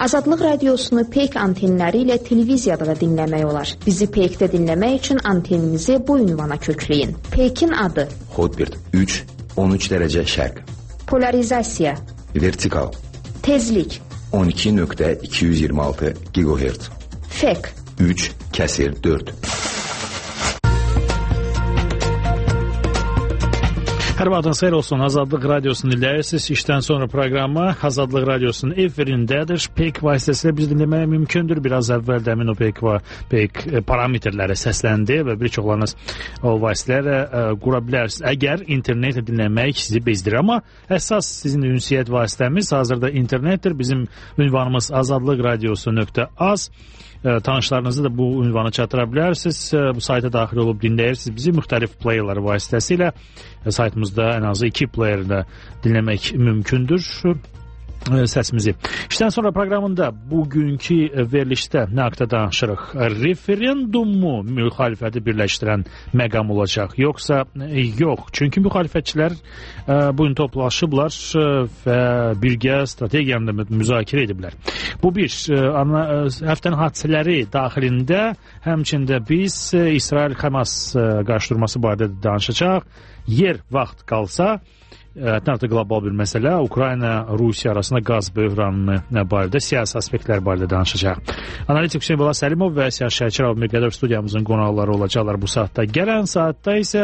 Azadlıq radiosunu Peyk antenləri ilə televiziyada da dinləmək olar. Bizi Peykdə dinləmək üçün anteninizi bu ünvana kökləyin. Peykin adı: Hotbird 3-13 dərəcə şərq. Polarizasiya: Vertikal. Tezlik: 12.226 GHz. Fek: 3/4. Hər vaxtınız xeyir olsun. Azadlıq radiosunu dinləyirsiniz. İşdən sonra proqramı Azadlıq radiosunun efirindədir. Peyk vasitəsilə biz dinləməyə mümkündür. Biraz əvvəl də o Peyk parametrləri səsləndi və bir çoxlarınız o vasitələrə qura bilərsiniz. Əgər internetlə dinləmək sizi bezdirir, amma əsas sizin ünsiyyət vasitəmiz hazırda internetdir. Bizim ünvanımız azadlıqradiosu.az. Tanışlarınızı da bu ünvanı çatıra bilərsiniz. Bu sayta daxil olub dinləyirsiniz. Bizi müxtəlif playerlər vasitəsilə saytımızda ən azı 2 playerlə dinləmək mümkündür səsimizi. İşdən sonra proqramında bugünkü verilişdə nə haqda danışırıq? Referendumu müxalifəti birləşdirən məqam olacaq, yoxsa yox? Çünki müxalifətçilər bugün toplaşıblar və birgə strategiyanı da müzakirə ediblər. Bu bir, həftənin hadisələri daxilində həmçində biz İsrail-Hamas qarşıdurması barədə danışacaq. Yer, vaxt qalsa, artıq qlobal bir məsələ, Ukrayna-Rusiya arasında qaz böhranı barədə, siyasi aspektlər barədə danışacaq. Analitik Hüseyin Bala Səlimov və Siyah Şəkirov Mirqədər studiyamızın qonaqları olacaqlar bu saatda. Gələn saatda isə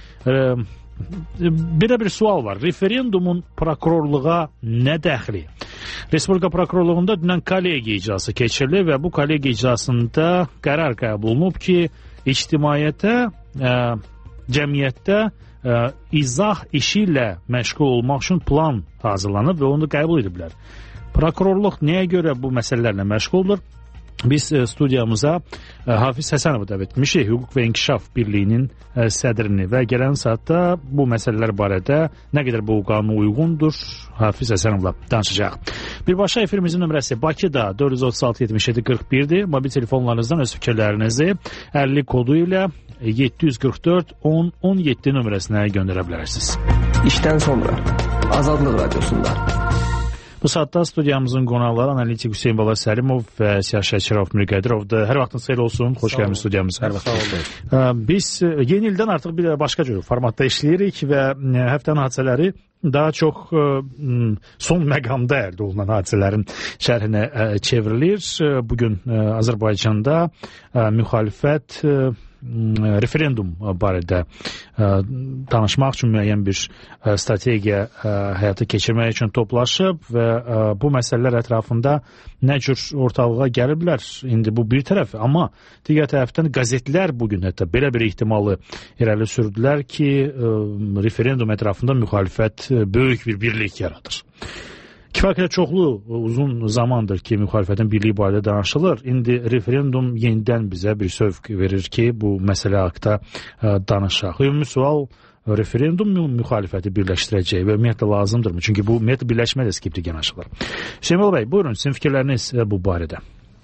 belə bir sual var. Referendumun prokurorluğa nə dəxli? Respublika prokurorluğunda dünən kollegiya icrası keçirildi və bu kollegiya icrasında qərar qəbul olunub ki, ictimaiyyətə, cəmiyyətdə izah işi ilə məşğul olmaq üçün plan hazırlanıb və onu da qəbul ediblər. Prokurorluq nəyə görə bu məsələlərlə məşğuldur? Biz studiyamıza Hafiz Həsənovu dəvət etmişik, Hüquq və İnkişaf Birliyinin sədrini və gələn saatda bu məsələlər barədə nə qədər bu qanuna uyğundur Hafiz Həsənovla danışacaq. Birbaşa efirimizin nömrəsi Bakıda 436-77-41-dir. Mobil telefonlarınızdan öz fikirlərinizi 50 kodu ilə 744-10-17 nömrəsinə göndərə bilərsiniz. İşdən sonra Azadlıq radiosunda. Bu saatda studiyamızın qonaqları analitik Hüseyin Bala Səlimov və Siyah Şəkirov Mirqədirovdur. Hər vaxtınız xeyir olsun. Xoş gəlmişsiniz studiyamıza. Hər vaxt sağ olun. Biz yeni ildən artıq bir başqa cür formatda işləyirik və həftənin hadisələri daha çox son məqamda əldə olunan hadisələrin şərhinə çevrilir. Bugün Azərbaycanda müxalifət referendum barədə danışmaq üçün müəyyən bir strategiya həyata keçirmək üçün toplaşıb və bu məsələlər ətrafında nə cür ortalığa gəliblər. İndi bu bir tərəf, amma digər tərəfdən qəzetlər bugün hətta belə bir ehtimalı irəli sürdülər ki, referendum ətrafında müxalifət böyük bir birlik yaradır. Kifayət çoxlu uzun zamandır ki, müxalifətin birliyi barədə danışılır. İndi referendum yenidən bizə bir sövq verir ki, bu məsələ haqda danışaq. Ümumi sual, referendum müxalifəti birləşdirəcək və ümumiyyətlə lazımdırmı? Çünki bu ümumiyyətlə birləşmə də skeptik yanaşılır. Hüseyin Bala bəy, buyurun, sizin fikirləriniz bu barədə.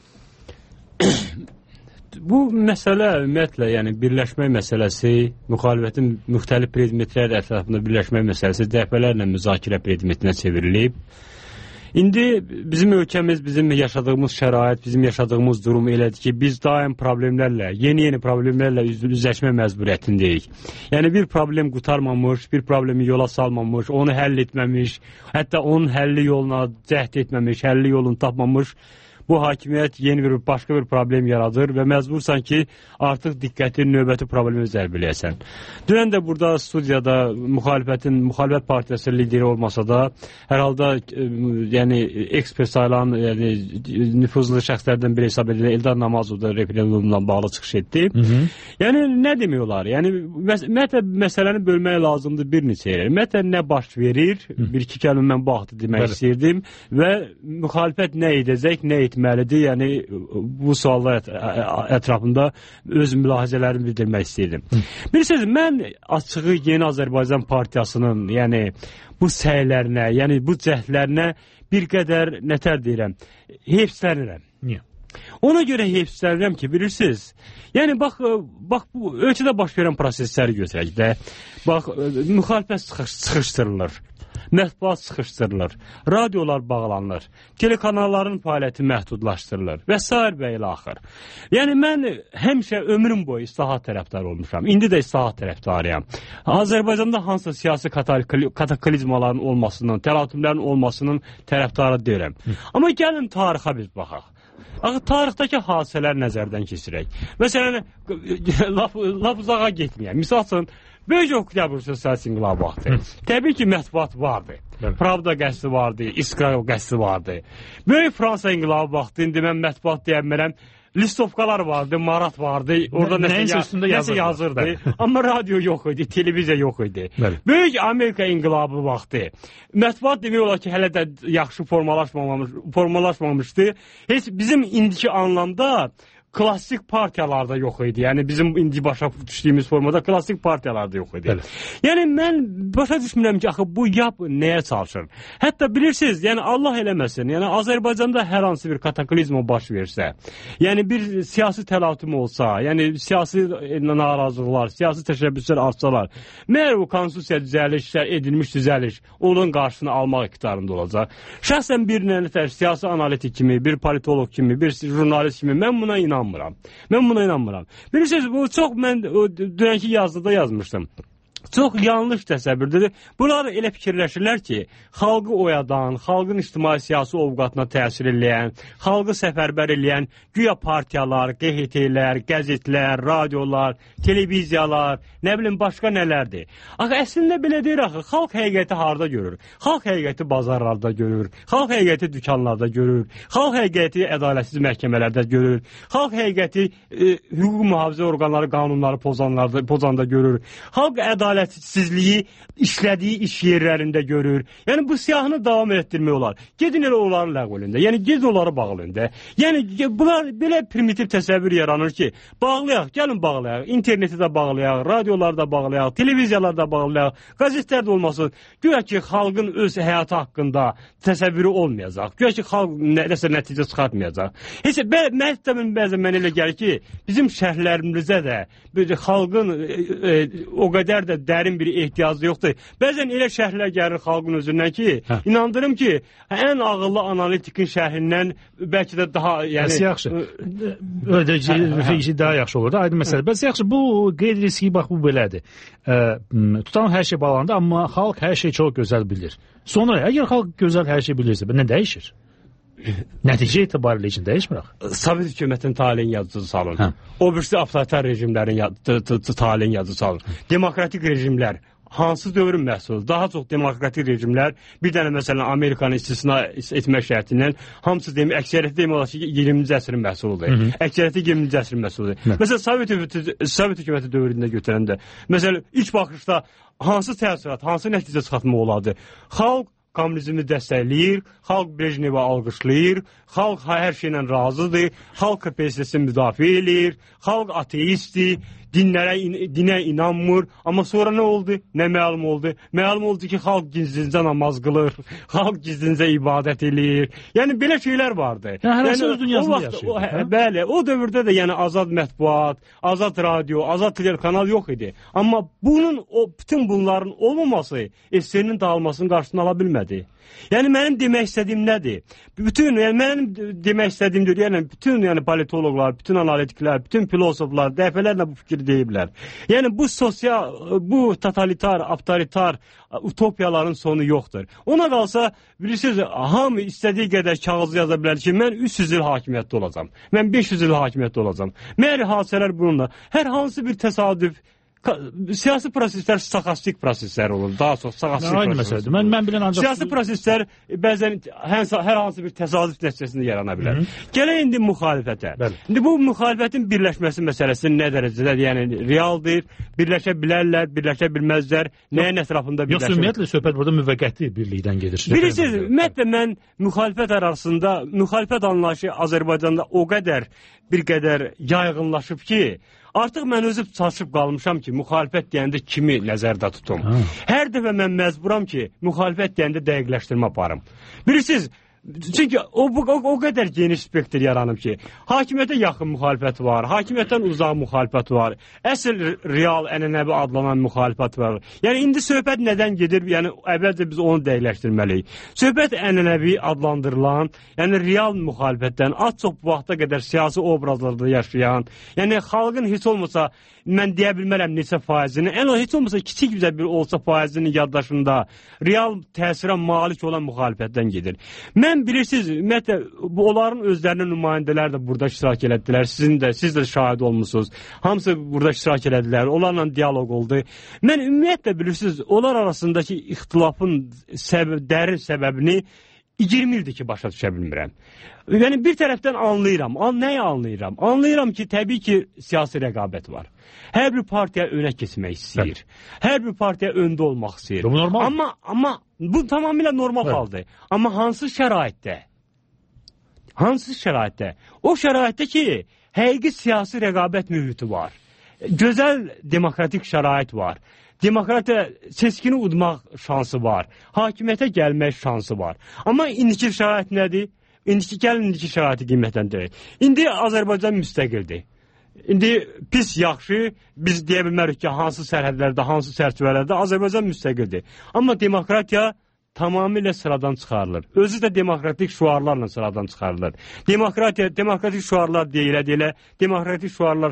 Bu məsələ ümumiyyətlə, yəni birləşmə məsələsi, müxalifətin müxtəlif predmetlər ətrafında birləşmə məsələsi dəfələrlə müzakirə predmetinə çevrilib. İndi bizim ölkəmiz, bizim yaşadığımız şərait, bizim yaşadığımız durum elədir ki, biz daim problemlərlə, yeni problemlərlə üzləşmə məcburiyyətindəyik. Yəni bir problem qutarmamış, bir problemi yola salmamış, onu həll etməmiş, hətta onun həlli yoluna cəhd etməmiş, həlli yolunu tapmamış, bu hakimiyyət yeni bir başqa bir problem yaradır və məcbursan ki, artıq diqqəti növbəti problemi zərb eləyəsən. Dünən də burada studiyada müxalifət partiyası lideri olmasa da, hər halda yəni ekspert sayılan, yəni nüfuzlu şəxslərdən biri hesab edilen Eldar Namazov da referendumla bağlı çıxış etdi. Yəni nə demək olar? Yəni məsələni bölmək lazımdır bir neçə yerə. Ümumiyyətlə nə baş verir? Bir-iki kəlmə mən bu vaxtı demək istəyirdim və müxalifət nə edəcək, nə etməlidir? Yəni bu suallar ətrafında öz mülahizələrimi bildirmək istəyirdim. Bilirsiniz, mən açığı Yeni Azərbaycan Partiyasının yəni bu səylərinə, yəni bu cəhdlərinə bir qədər nətər deyirəm, heyfslənirəm. Niyə? Ona görə heyfslənirəm ki, bilirsiniz, yəni bax bu ölkədə baş verən prosesləri götürək də, bax müxalifət sıxışdırılır. mətbuat sıxışdırılır, radiolar bağlanır, telekanalların fəaliyyəti məhdudlaşdırılır və s. və ilə axır. Yəni mən həmişə ömrüm boyu islahat tərəfdarı olmuşam. İndi də islahat tərəfdarıyam. Azərbaycanda hansısa siyasi kataklizmaların olmasının, təlatümlərin olmasının tərəfdarı deyirəm. Amma gəlin tarixə biz baxaq. Tarixdəki hadisələr nəzərdən keçirək. Məsələn, laf uzağa getməyəm. Misal üçün, Böyük Oktyabr sosialist inqilabı vaxtı. Təbii ki, mətbuat vardı. Pravda qəzeti vardı, İskra qəzeti vardı. Böyük Fransa inqilabı vaxtı, indi mən mətbuat deyəmərəm, listovkalar vardı, marat vardı, orada nəsə yazırdı. Amma radio yox idi, televiziya yox idi. Böyük Amerika inqilabı vaxtı. Mətbuat demək olar ki, hələ də yaxşı formalaşmamışdı. Heç bizim indiki anlamda klassik partiyalarda yox idi. Yəni bizim indi başa düşdüyümüz formada klassik partiyalarda yox idi. Yəni mən başa düşmürəm ki, axı bu yap nəyə çalışır? Hətta bilirsiniz, yəni Allah eləməsin. Yəni Azərbaycanda hər hansı bir kataklizma baş versə, yəni bir siyasi təlatüm olsa, yəni siyasi narazılıqlar, siyasi təşəbbüslər artsalar, məyər o konstitusiya düzəlişlər edilmiş düzəliş onun qarşısını almaq iqtidarında olacaq. Şəxsən bir nətər siyasi analitik kimi, bir politolog kimi, bir jurnalist kimi mən buna inanmıram. Mən buna inanmıram. Bilirsiniz, bu çox mən dünənki yazıda yazmışdım. Çox yanlış təsəvvürdür. Bunlar elə fikirləşirlər ki, xalqı oyadan, xalqın ictimai-siyasi ovqatına təsir eləyən, xalqı səfərbər eləyən güya partiyalar, QHT-lər, qəzetlər, radiolar, televiziyalar, nə bilim başqa nələrdir. Axı əslində belə deyir axı, xalq həqiqəti harda görür? Xalq həqiqəti bazarlarda görür, xalq həqiqəti dükanlarda görür, xalq həqiqəti ədalətsiz məhkəmələrdə görür, xalq həqiqəti hüquq mühafizə orqanları qanunları pozanda görür, xalq ədalətsizliyi işlədiyi iş yerlərində görür. Yəni bu siyahını davam etdirmək olar. Gedin elə onları ləğv edin də. Yəni gedin onları bağlayın da. Yəni bunlar belə primitiv təsəvvür yaranır ki, bağlayaq, gəlin bağlayaq, interneti də bağlayaq, radioları da bağlayaq, televiziyaları da bağlayaq, qəzetlər də olmasın. Güya ki, xalqın öz həyatı haqqında təsəvvürü olmayacaq. Güya ki, xalq nəsə nəticə çıxartmayacaq. Heç bəzən mənə elə gəlir ki, bizim şərhlərimizə də xalqın o qədər də dərin bir ehtiyacı yoxdur. Bəzən elə şərhlər gəlir xalqın özündən ki, inandırım ki, ən ağıllı analitikin şərhindən bəlkə də daha, yəni yaxşı. Daha yaxşı olur da, aydın məsələ. Bəs yaxşı, bu qeyri-riski bax bu belədir. Tutan hər şey bağlandı, amma xalq hər şey çox gözəl bilir. Sonra əgər xalq gözəl hər şey bilirsə, nə dəyişir? Nəticə etibarilə üçün dəyişmir axı. Sovet hökumətinin taleyin yazıcısı salın. O birisi avtoritar rejimlərin taleyin yazıcısı salın. Demokratik rejimlər hansı dövrün məhsuludur? Daha çox demokratik rejimlər, bir dənə məsələn Amerikanı istisna etmək şərtindən hamısı deyim, əksəriyyəti deyim olar ki, 20-ci əsrin məhsuludur. Əksəriyyəti 20-ci əsrin məhsuludur. Məsələn, Sovet hökuməti dövründə götürəndə, məsələn, ilk baxışda hansı təəssürat, hansı nəticə çıxartmaq olardı? Xalq kommunizmi dəstəkləyir, xalq Brejnevi alqışlayır, xalq hər şeylə razıdır, xalq KPSS-ni müdafiə eləyir, xalq ateistdir, dinə inanmır. Amma sonra nə oldu? Nə məlum oldu? Məlum oldu ki, xalq gizlincə namaz qılır, xalq gizlincə ibadət eləyir. Yəni, belə şeylər vardı. Hərəsi öz dünyasında yaşayır. Bəli, o dövrdə də yəni azad mətbuat, azad radio, azad telekanal yox idi. Amma bütün bunların olmaması SSR-nin dağılmasının qarşısını ala bilmədi. Yəni mənim demək istədiyim nədir? Bütün politologlar, bütün analitiklər, bütün filosoflar dəfələrlə bu fikri deyiblər. Yəni bu totalitar, avtoritar utopiyaların sonu yoxdur. Ona qalsa bilirsiniz, hamı istədiyi qədər kağız yaza bilər ki, mən 300 il hakimiyyətdə olacam. Mən 500 il hakimiyyətdə olacam. Məyər hadisələr bununla hər hansı bir təsadüf siyasi proseslər stoxastik proseslər olur. Daha çox stoxastik proseslər. Mən bilən ancaq siyasi proseslər bəzən hər hansı bir təsadüf nəticəsində yarana bilər. Gələk indi müxalifətə. İndi bu müxalifətin birləşməsi məsələsi nə dərəcədə, yəni realdır, birləşə bilərlər, birləşə bilməzlər, nəyin ətrafında birləşir? Yox, ümumiyyətlə söhbət burada müvəqqəti birlikdən gedir. Bilirsiniz, ümumiyyətlə mən müxalifət arasında, müxalifət anlayışı Azərbaycanda o qədər bir qədər yayğınlaşıb ki, artıq mən özüm çaşıb qalmışam ki, müxalifət deyəndə kimi nəzərdə tutum. Hər dəfə mən məcburam ki, müxalifət deyəndə dəqiqləşdirmə aparım. Bilirsiniz, Çünki o qədər geniş spektr yaranıb ki, hakimiyyətə yaxın müxalifət var, hakimiyyətdən uzaq müxalifət var, əsl real ənənəvi adlanan müxalifət var. Yəni indi söhbət nədən gedir? Yəni əvvəlcə biz onu dəqiqləşdirməliyik. Söhbət ənənəvi adlandırılan, yəni real müxalifətdən az çox bu vaxta qədər siyasi obrazlarda yaşayan, yəni xalqın heç olmasa mən deyə bilmərəm neçə faizini, heç olmasa kiçik bir olsa faizinin yaddaşında real təsirə malik olan müxalifətdən gedir. Mən bilirsiniz, ümumiyyətlə, onların özlərinin nümayəndələri də burada iştirak elədilər. Siz də şahid olmuşsunuz. Hamısı burada iştirak elədilər. Onlarla diyaloq oldu. Mən ümumiyyətlə bilirsiniz, onlar arasındakı ixtilafın dərin səbəbini 20 ildir ki, başa düşə bilmirəm. Yəni bir tərəfdən anlayıram. Nəyi anlayıram? Anlayıram ki, təbii ki, siyasi rəqabət var. Hər bir partiya önə keçmək istəyir. Hər bir partiya öndə olmaq istəyir. Bu normal. Amma bu tamamilə normal haldır. Amma hansı şəraitdə? Hansı şəraitdə? O şəraitdə ki, həqiqi siyasi rəqabət mühiti var. Gözəl demokratik şərait var. Demokratiya seçkini udmaq şansı var. Hakimiyyətə gəlmək şansı var. Amma indiki şərait nədir? Gəlin indiki şəraiti qiymətləndirək. İndi Azərbaycan müstəqildir. İndi pis yaxşı, biz deyə bilmərik ki, hansı sərhədlərdə, hansı çərçivələrdə Azərbaycan müstəqildir. Amma demokratiya tamamilə sıradan çıxarılır. Özü də demokratik şüarlarla sıradan çıxarılır. Demokratik şüarlar deyilə, demokratik şüarlar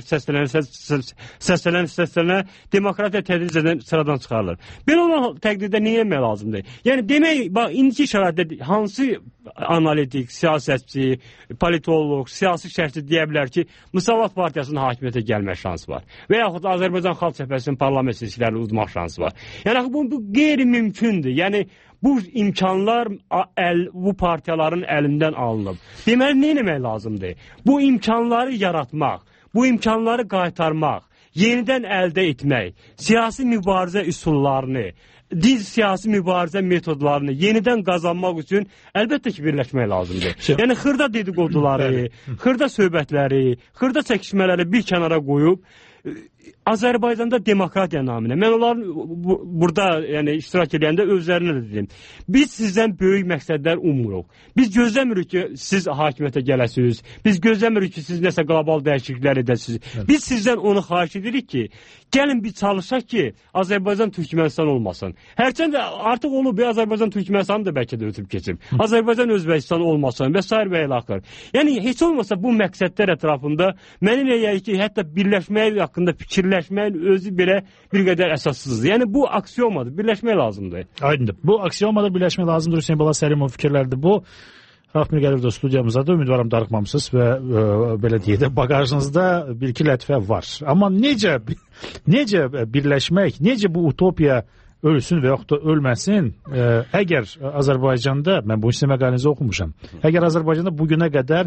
səslənə, demokratiya tədricən sıradan çıxarılır. Belə olan təqdirdə nə etmək lazımdır? Yəni demək, bax, indiki şəraitdə hansı analitik, siyasətçi, politolog, siyasi şərhçi deyə bilər ki, Müsavat Partiyasının hakimiyyətə gəlmək şansı var. Və yaxud Azərbaycan Xalq Cəbhəsinin parlament seçkilərini udmaq şansı var. Yəni bu qeyri-mümkündür. Yəni bu imkanlar bu partiyaların əlindən alınıb. Deməli, nə etmək lazımdır? Bu imkanları yaratmaq, bu imkanları qaytarmaq, yenidən əldə etmək, siyasi mübarizə üsullarını, siyasi mübarizə metodlarını yenidən qazanmaq üçün əlbəttə ki, birləşmək lazımdır. Yəni xırda dedikoduları, xırda söhbətləri, xırda çəkişmələri bir kənara qoyub, Azərbaycanda demokratiya naminə, mən onların burada iştirak edəndə özlərinə də dedim. Biz sizdən böyük məqsədlər umuruq. Biz gözləmirik ki, siz hakimiyyətə gələsiniz. Biz gözləmirik ki, siz nəsə qlobal dəyişikliklər edəsiniz. Biz sizdən onu xahiş edirik ki, gəlin bir çalışaq ki, Azərbaycan Türkmənistan olmasın. Hərçənd artıq olub, Azərbaycan Türkmənistanı da bəlkə də ötüb keçib. Azərbaycan Özbəkistan olmasın və s. və ilaxır. Yəni, heç olmasa bu məqsədlər ətrafında mənim eləyək ki, hətta birləşmək haqqında fikirləşməyin özü belə bir qədər əsassızdır. Yəni, bu aksiyomadır, birləşmək lazımdır. Aydındır. Bu aksiyomadır, birləşmək lazımdır. Hüseyin Bala Səlimov fikirlərdir bu. Rahmi Gəlirov da studiyamızdadır. Ümidvaram darıxmamısınız və belə deyək də bagajınızda bir-iki lətifə var. Amma necə birləşmək, necə bu utopiya ölsün və yaxud da ölməsin, əgər Azərbaycanda, mən bu sizin məqalənizə oxumuşam, əgər Azərbaycanda bugünə qədər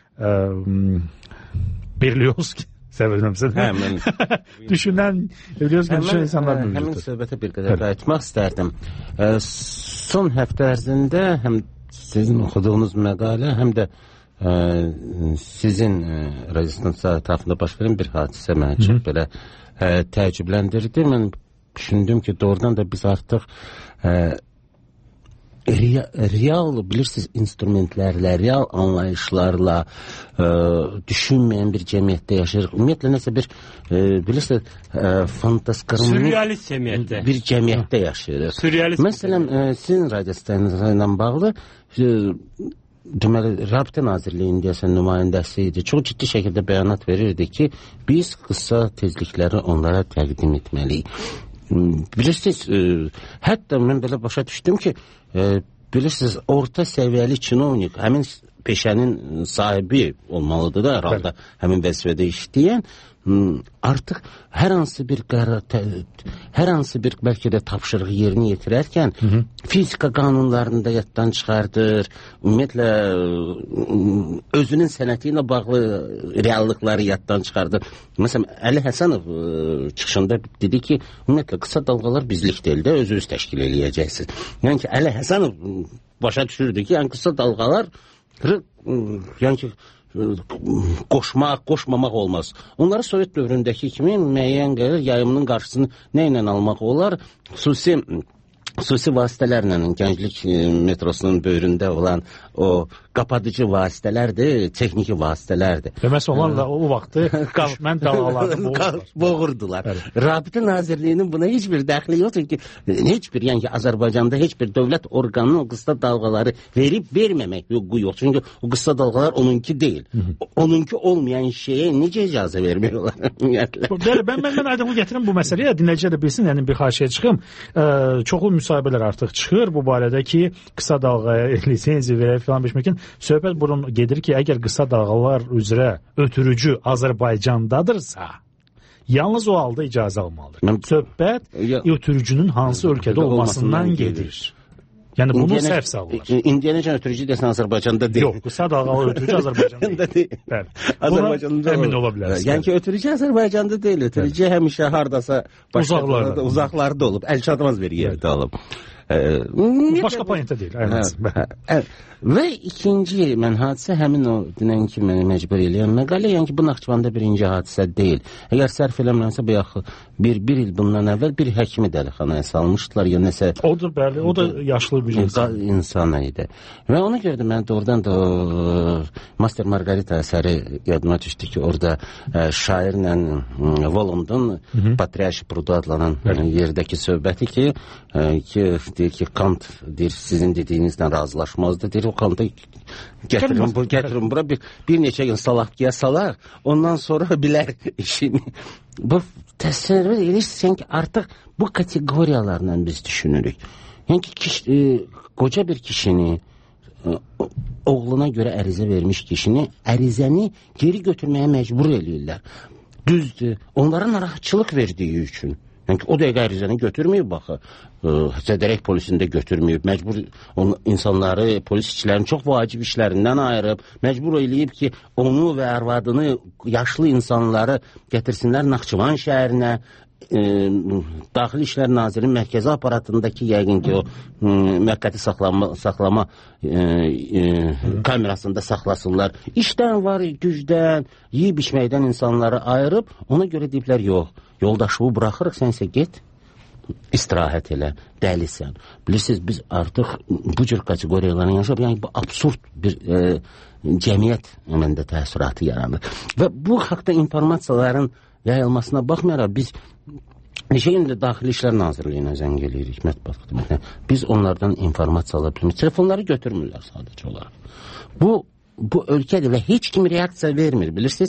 Berlioz düşünən insanlar mövcuddur. Həmin söhbətə bir qədər qayıtmaq istərdim. Son həftə ərzində həm sizin oxuduğunuz məqalə, həm də sizin radiostansiya ətrafında baş verən bir hadisə mənə çox belə təəccübləndirdi. Mən düşündüm ki, doğrudan da biz artıq real, bilirsiniz, instrumentlərlə, real anlayışlarla düşünməyən bir cəmiyyətdə yaşayırıq. Ümumiyyətlə, nəsə bir, bilirsiniz, fantasqırınlıq bir cəmiyyətdə yaşayırıq. Məsələn, sizin radiostansiya ilə bağlı deməli, Rabitə Nazirliyinin deyəsən nümayəndəsi idi. Çox ciddi şəkildə bəyanat verirdi ki, biz qısa tezlikləri onlara təqdim etməliyik. Bilirsiniz, hətta mən belə başa düşdüm ki, bilirsiniz, orta səviyyəli çinovnik, həmin peşənin sahibi olmalıdır da, herhalde həmin vəzifədə işləyən, artıq hər hansı bir bəlkə də tapşırığı yerinə yetirərkən fizika qanunlarını da yaddan çıxardır, ümumiyyətlə özünün sənəti ilə bağlı reallıqları yaddan çıxardır. Məsələn, Əli Həsənov çıxışında dedi ki, ümumiyyətlə qısa dalğalar bizlik deyil də, özünüz təşkil eləyəcəksiniz. Yəni ki, Əli Həsənov başa düşürdü ki, yəni qısa dalğalar yəni ki, qoşmamaq olmaz. Onları Sovet dövründəki kimi müəyyən qədər yayımının qarşısını nə ilə almaq olar? Xüsusi vasitələrlə, Gənclik metrosunun böyründə olan o qapadıcı vasitələrdir, texniki vasitələrdir. Deməsə onlar da o vaxtı düşmən dalğalarını boğurdular. Rabitə Nazirliyinin buna heç bir dəxli yoxdur ki, heç bir, yəni ki, Azərbaycanda heç bir dövlət orqanının o qısa dalğaları verib verməmək hüququ yox. Çünki o qısa dalğalar onunki deyil. Onunki olmayan şeyə necə icazə vermək olar? Bəli, mən aydınlıq gətirim bu məsələyə, dinləyicilər də bilsin, yəni bir xahişə çıxım. Çoxlu müsahibələr artıq çıxır bu barədə ki, qısa dalğaya lisenziya verək filan beşməkin. Söhbət bunun gedir ki, əgər qısa dalğalar üzrə ötürücü Azərbaycandadırsa, yalnız o halda icazə almalıdır. Söhbət ötürücünün hansı ölkədə olmasından gedir. Yəni bunu səhv salırlar. İndiyənəcən ötürücü desən Azərbaycanda deyil. Yox, qısa dalğalı ötürücü Azərbaycanda deyil. Bəli. Azərbaycanda əmin ola bilərsiniz. Yəni ki, ötürücü Azərbaycanda deyil. Ötürücü həmişə hardasa uzaqlarda olub, əl çatmaz bir yerdə olub. Başqa planetdə deyil. Və ikinci hadisə həmin o dinən ki, məni məcbur eləyən məqalə, yəni ki, bu Naxçıvanda birinci hadisə deyil. Əgər sərf eləmirəmsə, bu yaxı bir il bundan əvvəl bir həkimi dəlixanaya salmışdılar, ya nəsə... Odur, bəli, o da yaşlı bir insan idi. Və ona görə də mən doğrudan da Master Margarita əsəri yadıma düşdü ki, orada şairlə Volundun Patriarşi Prudu adlanan yerdəki söhbəti ki, deyir ki, Kant deyir, sizin dediyinizlə razılaşmazdı, deyir, o Kantı gətirin bura, bir neçə gün salaqqiyə salaq, ondan sonra bilər işini. Bu təsvir edirsən ki, artıq bu kateqoriyalarla biz düşünürük. Yəni ki, qoca bir kişini, oğluna görə ərizə vermiş kişini, ərizəni geri götürməyə məcbur eləyirlər. Düzdür, onlara narahatçılıq verdiyi üçün. Yəni ki, o dəqiqə ərizəni götürməyib, baxı, Zədərək polisində götürməyib, məcbur insanları, polis işlərini çox vacib işlərindən ayırıb, məcbur eləyib ki, onu və ərvadını, yaşlı insanları gətirsinlər Naxçıvan şəhərinə, Daxili İşlər Nazirinin mərkəzi aparatındakı yəqin ki, o müvəqqəti saxlama kamerasında saxlasınlar. İşdən var, gücdən, yeyib içməkdən insanları ayırıb, ona görə deyiblər, yox, yoldaşımı buraxırıq, sən isə get, istirahət elə, dəlisən. Bilirsiniz, biz artıq bu cür kateqoriyalarını yaşayıb, yəni bu absurd bir cəmiyyət məndə təəssüratı yaranır. Və bu haqda informasiyaların yayılmasına baxmayaraq, biz neçə gündə Daxili İşlər Nazirliyinə zəng eləyirik, mətbuat xidmətinə. Biz onlardan informasiya ala bilmirik. Telefonları götürmürlər sadəcə olaraq. Bu ölkədir və heç kim reaksiya vermir. Bilirsiniz,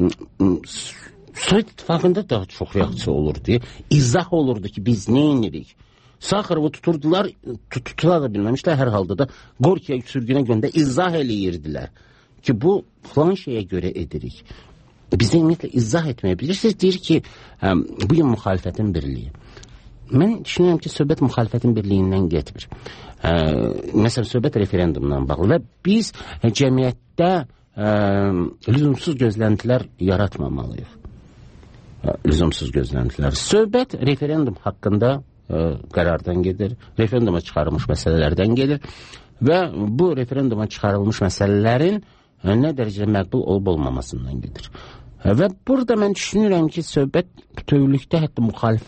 Sovet İttifaqında da çox reaksiya olurdu. İzah olurdu ki, biz nə edirik? Sakharovu tuturdular, tutula da bilməmişlər, hər halda da Gorkiya sürgünə göndə izah eləyirdilər ki, bu falan şeyə görə edirik. Bizə ümumiyyətlə izah etməyə bilirsiniz, deyir ki, bugün müxalifətin birliyi. Mən düşünürəm ki, söhbət müxalifətin birliyindən getmir. Məsələn, söhbət referendumdan bağlı və biz cəmiyyətdə lüzumsuz gözləntilər yaratmamalıyıq. Lüzumsuz gözləntilər. Söhbət referendum haqqında qərardan gedir, referenduma çıxarılmış məsələlərdən gedir və bu referenduma çıxarılmış məsələlərin nə dərəcədə məqbul olub-olmamasından gedir. Və burada mən düşünürəm ki, söhbət bütövlükdə hətta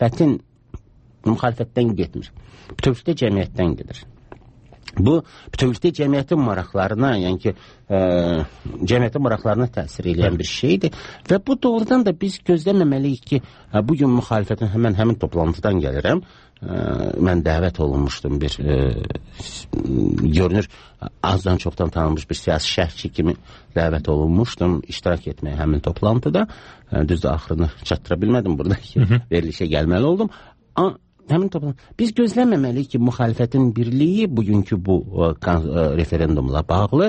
müxalifətdən getmir. Bütövlükdə cəmiyyətdən gedir. Bu, bütövlükdə cəmiyyətin maraqlarına, yəni ki, cəmiyyətin maraqlarına təsir edən bir şeydir və bu doğrudan da biz gözləməməliyik ki, bugün müxalifətin həmin toplantıdan gəlirəm, mən dəvət olunmuşdum bir görünür azdan çoxdan tanınmış bir siyasi şərhçi kimi dəvət olunmuşdum iştirak etməyə həmin toplantıda. Düzdür, axırını çatdıra bilmədim burada ki, verilişə gəlməli oldum. Həmin toplantı. Biz gözləməməliyik ki, müxalifətin birliyi bugünkü bu referendumla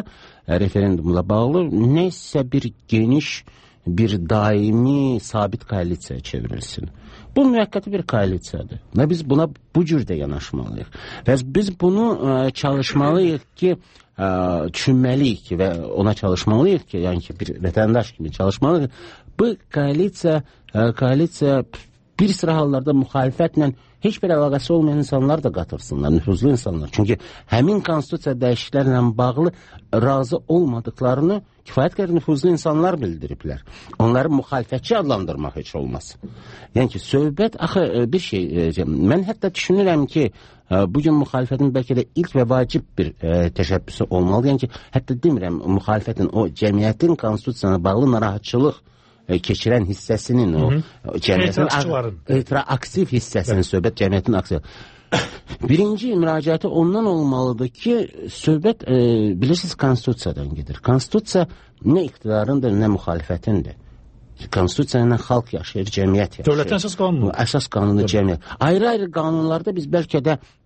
bağlı nəsə bir geniş, bir daimi, sabit koalisiyaya çevrilsin. Bu müvəqqəti bir koalisiyadır və biz buna bu cürdə yanaşmalıyıq. Və biz bunu çalışmalıyıq ki, düşünməliyik ki və ona çalışmalıyıq ki, yəni ki, bir vətəndaş kimi çalışmalıyıq. Bu koalisiya bir sıra hallarda müxalifətlə heç bir əlaqəsi olmayan insanlar da qatırsınlar, nüfuzlu insanlar. Çünki həmin konstitusiya dəyişikliklərlə bağlı razı olmadıklarını kifayət qədər nüfuzlu insanlar bildiriblər. Onları müxalifətçi adlandırmaq heç olmaz. Yəni ki, söhbət, axı bir şey, mən hətta düşünürəm ki, bugün müxalifətin bəlkə də ilk və vacib bir təşəbbüsü olmalı. Yəni ki, hətta demirəm, müxalifətin o cəmiyyətin konstitusiyasına bağlı narahatçılıq keçirən hissəsinin, o cəmiyyətin aktiv hissəsinin, söhbət cəmiyyətin aktiv. Birinci müraciəti ondan olmalıdır ki, söhbət, bilirsiniz, konstitusiyadan gedir. Konstitusiya nə iqtidarındır, nə müxalifətindir. Konstitusiya ilə xalq yaşayır, cəmiyyət yaşayır. Dövlətin əsas qanunu. Əsas qanunu cəmiyyət. Ayrı-ayrı qanunlarda biz bəlkə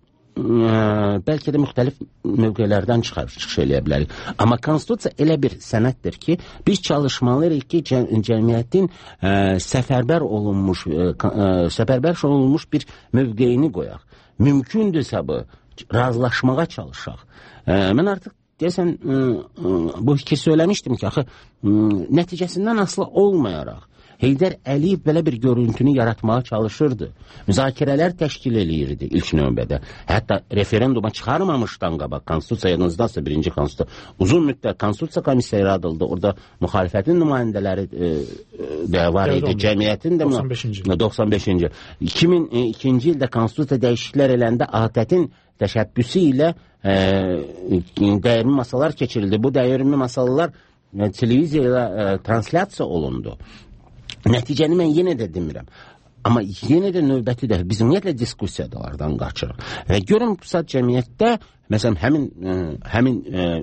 də müxtəlif mövqelərdən çıxış eləyə bilərik. Amma konstitusiya elə bir sənəddir ki, biz çalışmalıyıq ki, cəmiyyətin səfərbər olunmuş bir mövqeyini qoyaq. Mümkündürsə bu, razılaşmağa çalışaq. Mən artıq deyəsən, bu fikir söyləmişdim ki, axı, nəticəsindən asılı olmayaraq, Heydər Əliyev belə bir görüntünü yaratmağa çalışırdı. Müzakirələr təşkil eləyirdi ilk növbədə. Hətta referenduma çıxarmamışdan qabaq, konstitusiyamızdasa birinci konstitusiya, uzun müddət konstitusiya komisiya yaradıldı. Orada müxalifətin nümayəndələri də var idi. Cəmiyyətin də 95-ci. 2002-ci ildə konstitusiya dəyişikliklər eləndə ATƏT-in təşəbbüsü ilə dəyirmi masalar keçirildi. Bu dəyirmi masalar televiziyaya translyasiya olundu. Nəticəni mən yenə də demirəm. Amma yenə də növbəti də biz ümumiyyətlə diskussiyalardan qaçırıq. Və görün, bu saat cəmiyyətdə, məsələn, həmin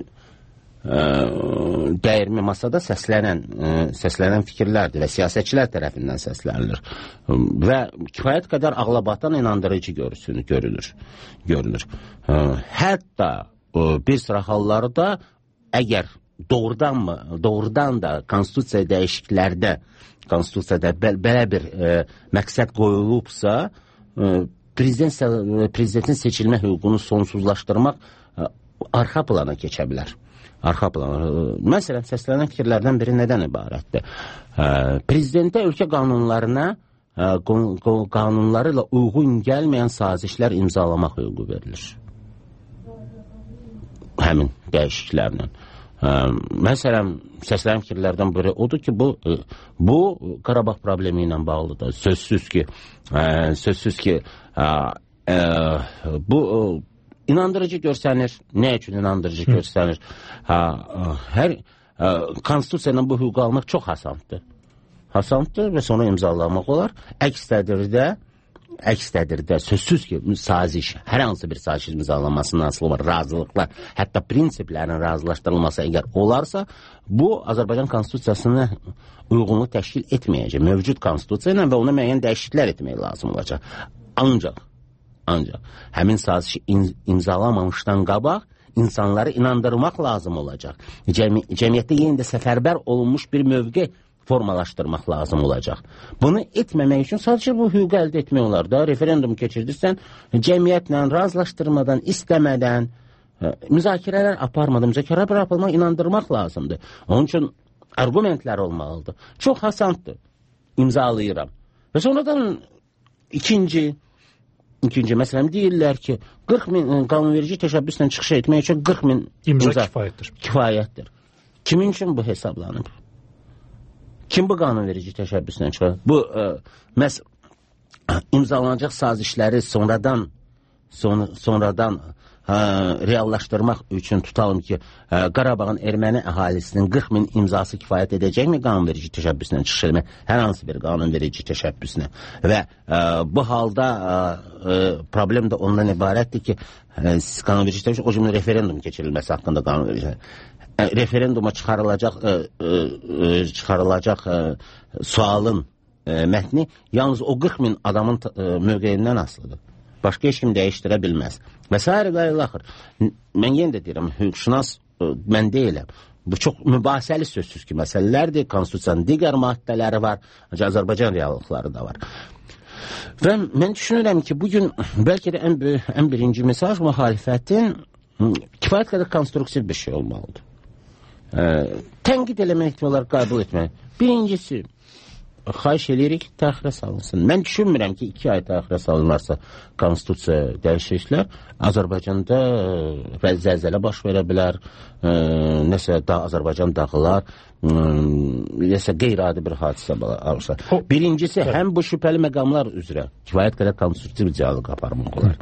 dəyirmi masada səslənən fikirlərdir və siyasətçilər tərəfindən səslənilir. Və kifayət qədər ağlabatan inandırıcı görünür. Hətta bir sıra hallarda əgər doğrudan da konstitusiya dəyişikliklərdə konstitusiyada belə bir məqsəd qoyulubsa, prezidentin seçilmə hüququnu sonsuzlaşdırmaq arxa plana keçə bilər. Məsələn, səslənən fikirlərdən biri nədən ibarətdir? Prezidentə ölkə qanunları ilə uyğun gəlməyən sazişlər imzalamaq hüququ verilir. Həmin dəyişikliklərlə. Məsələn, səslənən fikirlərdən biri odur ki, bu Qarabağ problemi ilə bağlıdır. Sözsüz ki, bu inandırıcı görsənir. Nə üçün inandırıcı görsənir? Konstitusiya ilə bu hüququ almaq çox asandır və sonra imzalamaq olar. Əks təqdirdə sözsüz ki, saziş, hər hansı bir saziş imzalanmasından asılı var, razılıqlar, hətta prinsiplərin razılaşdırılması əgər olarsa, bu Azərbaycan konstitusiyasına uyğunluq təşkil etməyəcək. Mövcud konstitusiya ilə və ona müəyyən dəyişikliklər etmək lazım olacaq. Ancaq həmin sazişi imzalamamışdan qabaq insanları inandırmaq lazım olacaq. Cəmiyyətdə yenə də səfərbər olunmuş bir mövqe formalaşdırmaq lazım olacaq. Bunu etməmək üçün sadəcə bu hüququ əldə etmək olar da. Referendum keçirdirsən, cəmiyyətlə razılaşdırmadan, istəmədən, müzakirələr aparmadan, müzakirələr aparmaq, inandırmaq lazımdır. Onun üçün argumentlər olmalıdır. Çox asandır. İmzalayıram. Və sonradan ikinci məsələn deyirlər ki, 40 min qanunverici təşəbbüslə çıxış etmək üçün 40 min imza kifayətdir. Kimin üçün bu hesablanıb? Kim bu qanunverici təşəbbüslə çıxır? Bu, imzalanacaq sazişləri sonradan reallaşdırmaq üçün tutalım ki, Qarabağın erməni əhalisinin 40 min imzası kifayət edəcəkmi qanunverici təşəbbüslə çıxış etmək? Hər hansı bir qanunverici təşəbbüslə. Və bu halda problem də ondan ibarətdir ki, qanunverici təşəbbüs, o cümlə referendum keçirilməsi haqqında qanunverici referenduma çıxarılacaq sualın mətni yalnız o 40 min adamın mövqeyindən asılıdır. Başqa heç kim dəyişdirə bilməz. Və s. axır. Mən yenə də deyirəm, hüquqşünas mən deyiləm. Bu çox mübahisəli sözsüz ki, məsələlərdir. Konstitusiyanın digər maddələri var. Azərbaycan reallıqları da var. Və mən düşünürəm ki, bugün bəlkə də ən birinci mesaj müxalifətin kifayət qədər konstruktiv bir şey olmalıdır. Tənqid eləmək olar, qəbul etmək. Birincisi, xahiş edirik təxirə salınsın. Mən düşünmürəm ki 2 ay təxirə salınarsa konstitusiya dəyişikliklər Azərbaycanda zəlzələ baş verə bilər, nəsə Azərbaycan dağılar, nəsə qeyri-adi bir hadisə olsa. Birincisi, həm bu şübhəli məqamlar üzrə kifayət qədər konstitusiya dialoq aparmaq olar.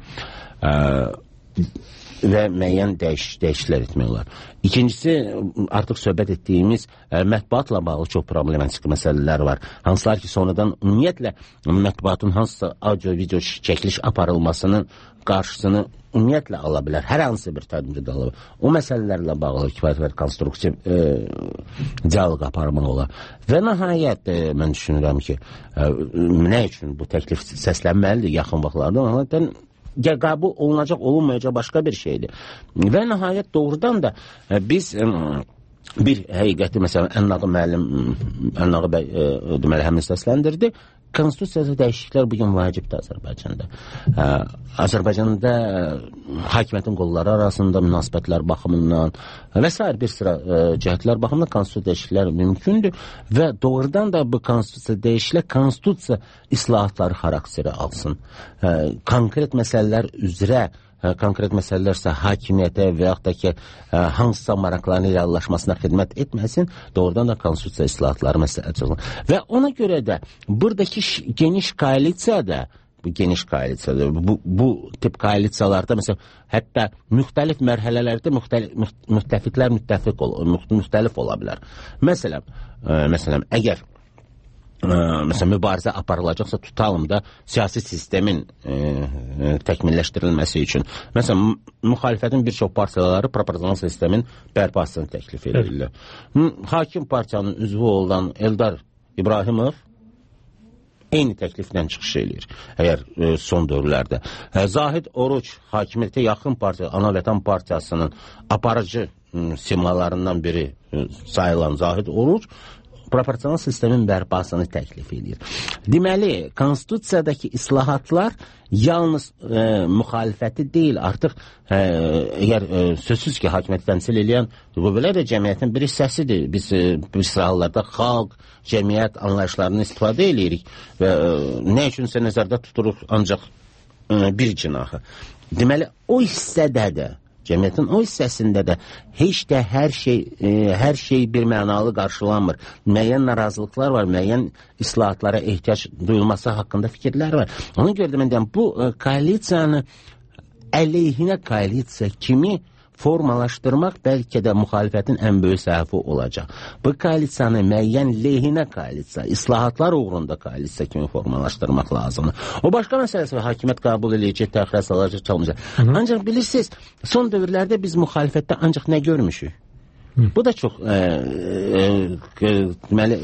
Və müəyyən dəyişikliklər etmək olar. İkincisi, artıq söhbət etdiyimiz mətbuatla bağlı çox problematik məsələlər var. Hansılar ki, sonradan ümumiyyətlə mətbuatın hansısa audio-video çəkiliş aparılmasının qarşısını ümumiyyətlə ala bilər. Hər hansı bir tədbirdə ala bilər. O məsələlərlə bağlı kifayət qədər konstruktiv dialoq aparmaq olar. Və nəhayət mən düşünürəm ki, nə üçün bu təklif səslənməlidir yaxın vaxtlarda, onlardan qəbul olunacaq, olunmayacaq başqa bir şeydir. Və nəhayət doğrudan da biz bir həqiqəti, məsələn, Ənnağı bəy deməli həmin səsləndirdi. Konstitusiyada dəyişikliklər bugün vacibdir Azərbaycanda. Azərbaycanda hakimiyyətin qolları arasında münasibətlər baxımından və s. bir sıra cəhətlər baxımından konstitusiya dəyişikliklər mümkündür və doğrudan da bu konstitusiya dəyişikliklər konstitusiya islahatları xarakteri alsın. Konkret məsələlər üzrə konkret məsələlərsə hakimiyyətə və yaxud da ki, hansısa maraqlarının reallaşmasına xidmət etməsin, doğrudan da konstitusiya islahatları məsələsi olsun. Və ona görə də buradakı geniş koalisiyada, bu tip koalisiyalarda, məsələn, hətta müxtəlif mərhələlərdə müttəfiqlər müxtəlif ola bilər. Məsələn, əgər məsələn, mübarizə aparılacaqsa, tutalım da siyasi sistemin təkmilləşdirilməsi üçün. Məsələn, müxalifətin bir çox partiyaları proporsional sistemin bərpasını təklif edirlər. Hakim partiyanın üzvü olan Eldar İbrahimov eyni təklifdən çıxış edir, əgər son dövrlərdə. Zahid Oruç, hakimiyyətə yaxın partiya, Ana Vətən Partiyasının aparıcı simalarından biri sayılan Zahid Oruç, proporsional sistemin bərpasını təklif edir. Deməli, konstitusiyadakı islahatlar yalnız müxalifəti deyil, artıq əgər sözsüz ki, hakimiyyəti təmsil edən bu belə də cəmiyyətin bir hissəsidir. Biz bir sıralarda xalq, cəmiyyət anlayışlarını istifadə edirik və nə üçünsə nəzərdə tuturuq ancaq bir cinahı. Deməli, o hissədə də cəmiyyətin o hissəsində də heç də hər şey bir mənalı qarşılanmır. Müəyyən narazılıqlar var, müəyyən islahatlara ehtiyac duyulması haqqında fikirlər var. Ona görə də mən deyəm, bu koalisiyanı əleyhinə koalisiya kimi formalaşdırmaq bəlkə də müxalifətin ən böyük səhvi olacaq. Bu koalisiyanı müəyyən lehinə koalisiya, islahatlar uğrunda koalisiya kimi formalaşdırmaq lazımdır. O başqa məsələsi var, hakimiyyət qəbul edəcək, təxirə salacaq, çalmayacaq. Ancaq bilirsiniz, son dövrlərdə biz müxalifətdə ancaq nə görmüşük? Bu da çox deməli,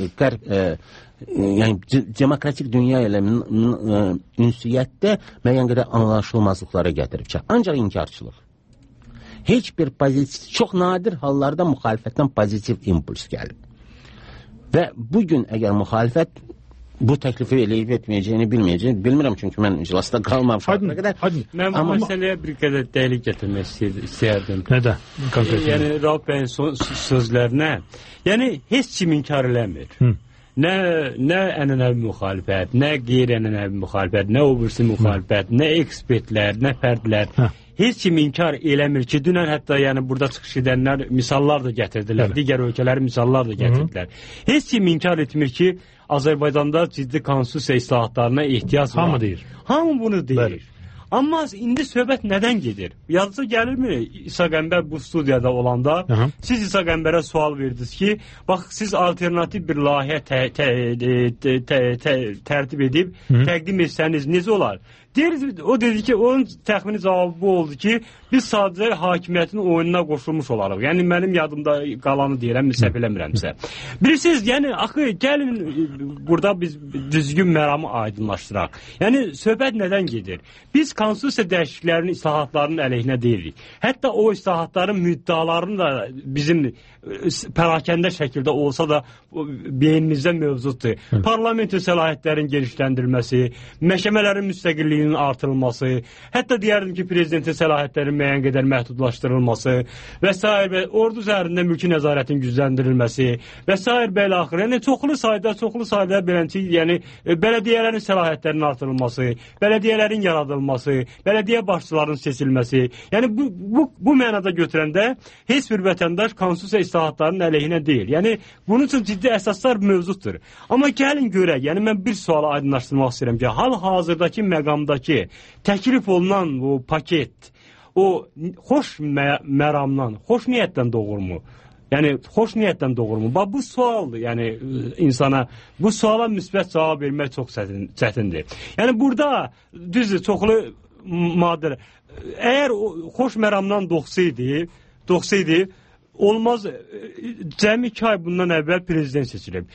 yəni demokratik dünya ilə ünsiyyətdə müəyyən qədər anlaşılmazlıqlara gətirib çıxar. Ancaq inkarçılıq. Heç bir pozitiv, çox nadir hallarda müxalifətdən pozitiv impuls gəlir. Və bugün əgər müxalifət bu təklifi eləyib etməyəcəyini bilmirəm, çünki mən iclasda qalmamışam. Mən bu məsələyə bir qədər dəqiq gətirmək istəyərdim. Nədə? Yəni, Rauf bəyin sözlərinə, yəni, heç kim inkar eləmir. Nə ənənəvi müxalifət, nə qeyri-ənənəvi müxalifət, nə obursi müxalifət, nə ekspertlər, nə fərdlər. Heç kim inkar eləmir ki, dünən hətta yəni burada çıxış edənlər misallar da gətirdilər, digər ölkələri misallar da gətirdilər. Heç kim inkar etmir ki, Azərbaycanda ciddi konstitusiya islahatlarına ehtiyac var. Hamı deyir. Hamı bunu deyir. Amma indi söhbət nədən gedir? Yazıca gəlirmi İsa Qəmbər bu studiyada olanda? Siz İsa Qəmbərə sual verdiniz ki, bax, siz alternativ bir layihə tərtib edib, təqdim etsəniz necə olar? O dedi ki, onun təxmini cavabı bu oldu ki, biz sadəcə hakimiyyətin oyununa qoşulmuş olarıq. Yəni, mənim yadımda qalanı deyirəm, səhv eləmirəmsə. Bilirsiniz, yəni, axı, gəlin burada biz düzgün məramı aydınlaşdıraq. Yəni, söhbət nədən gedir? Biz konstitusiya dəyişikliklərinin, islahatlarının əleyhinə deyilik. Hətta o islahatların müddalarını da bizim pərakəndə şəkildə olsa da beynimizdə mövcuddur. Parlamentin səlahiyyətlərin genişləndirilməsi, məhkəmələrin müstəqilliyinin təkinin artırılması, hətta deyərdim ki, prezidentin səlahiyyətlərinin müəyyən qədər məhdudlaşdırılması və s. və ordu üzərində mülki nəzarətin gücləndirilməsi və s. belə axır. Yəni çoxlu sayda beləncə, yəni bələdiyyələrin səlahiyyətlərinin artırılması, bələdiyyələrin yaradılması, bələdiyyə başçılarının seçilməsi. Yəni bu mənada götürəndə heç bir vətəndaş konstitusiya islahatlarının əleyhinə deyil. Yəni bunun üçün ciddi əsaslar mövcuddur. Amma gəlin görək, yəni mən bir sualı aydınlaşdırmaq istəyirəm ki, hal-hazırdakı məqamdakı təklif olunan bu paket, o xoş məramdan, xoş niyyətdən doğurmu? Yəni xoş niyyətdən doğurmu? Bax bu sualdır. Yəni insana bu suala müsbət cavab vermək çox çətindir. Yəni burada düzdür, çoxlu maddələr. Əgər xoş məramdan doğsaydı, olmaz, cəmi 2 ay bundan əvvəl prezident seçilib.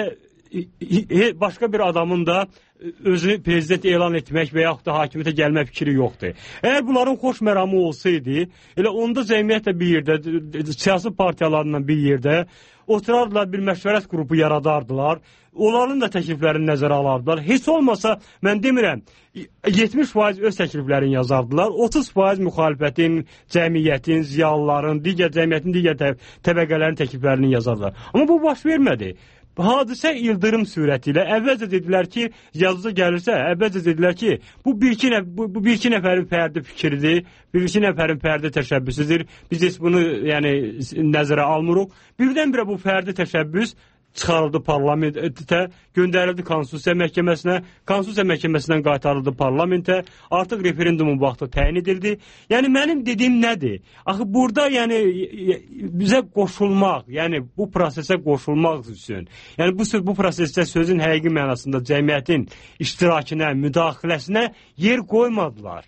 Hələ başqa bir adamın da özünü prezident elan etmək və yaxud da hakimiyyətə gəlmək fikri yoxdur. Əgər bunların xoş məramı olsaydı, elə onda cəmiyyətlə bir yerdə, siyasi partiyalarla bir yerdə oturardılar, bir məşvərət qrupu yaradardılar. Onların da təkliflərini nəzərə alardılar. Heç olmasa, mən demirəm, 70% öz təkliflərini yazardılar, 30% müxalifətin, cəmiyyətin, ziyalıların, cəmiyyətin digər təbəqələrin təkliflərini yazardılar. Amma bu baş vermədi. Hadisə ildırım sürəti ilə əvvəlcə dedilər ki, yazıcı gəlirsə, əvvəlcə dedilər ki, bu bir iki nəfərin fərdi fikridir, bir iki nəfərin fərdi təşəbbüsüdür. Biz heç bunu nəzərə almırıq. Birdən-birə bu fərdi təşəbbüs çıxarıldı parlamentə, göndərildi Konstitusiya məhkəməsinə, Konstitusiya məhkəməsindən qaytarıldı parlamentə, artıq referendumun vaxtı təyin edildi. Yəni mənim dediyim nədir? Axı burada yəni bizə qoşulmaq, yəni bu prosesə qoşulmaq üçün, yəni bu prosesdə sözün həqiqi mənasında cəmiyyətin iştirakına, müdaxiləsinə yer qoymadılar.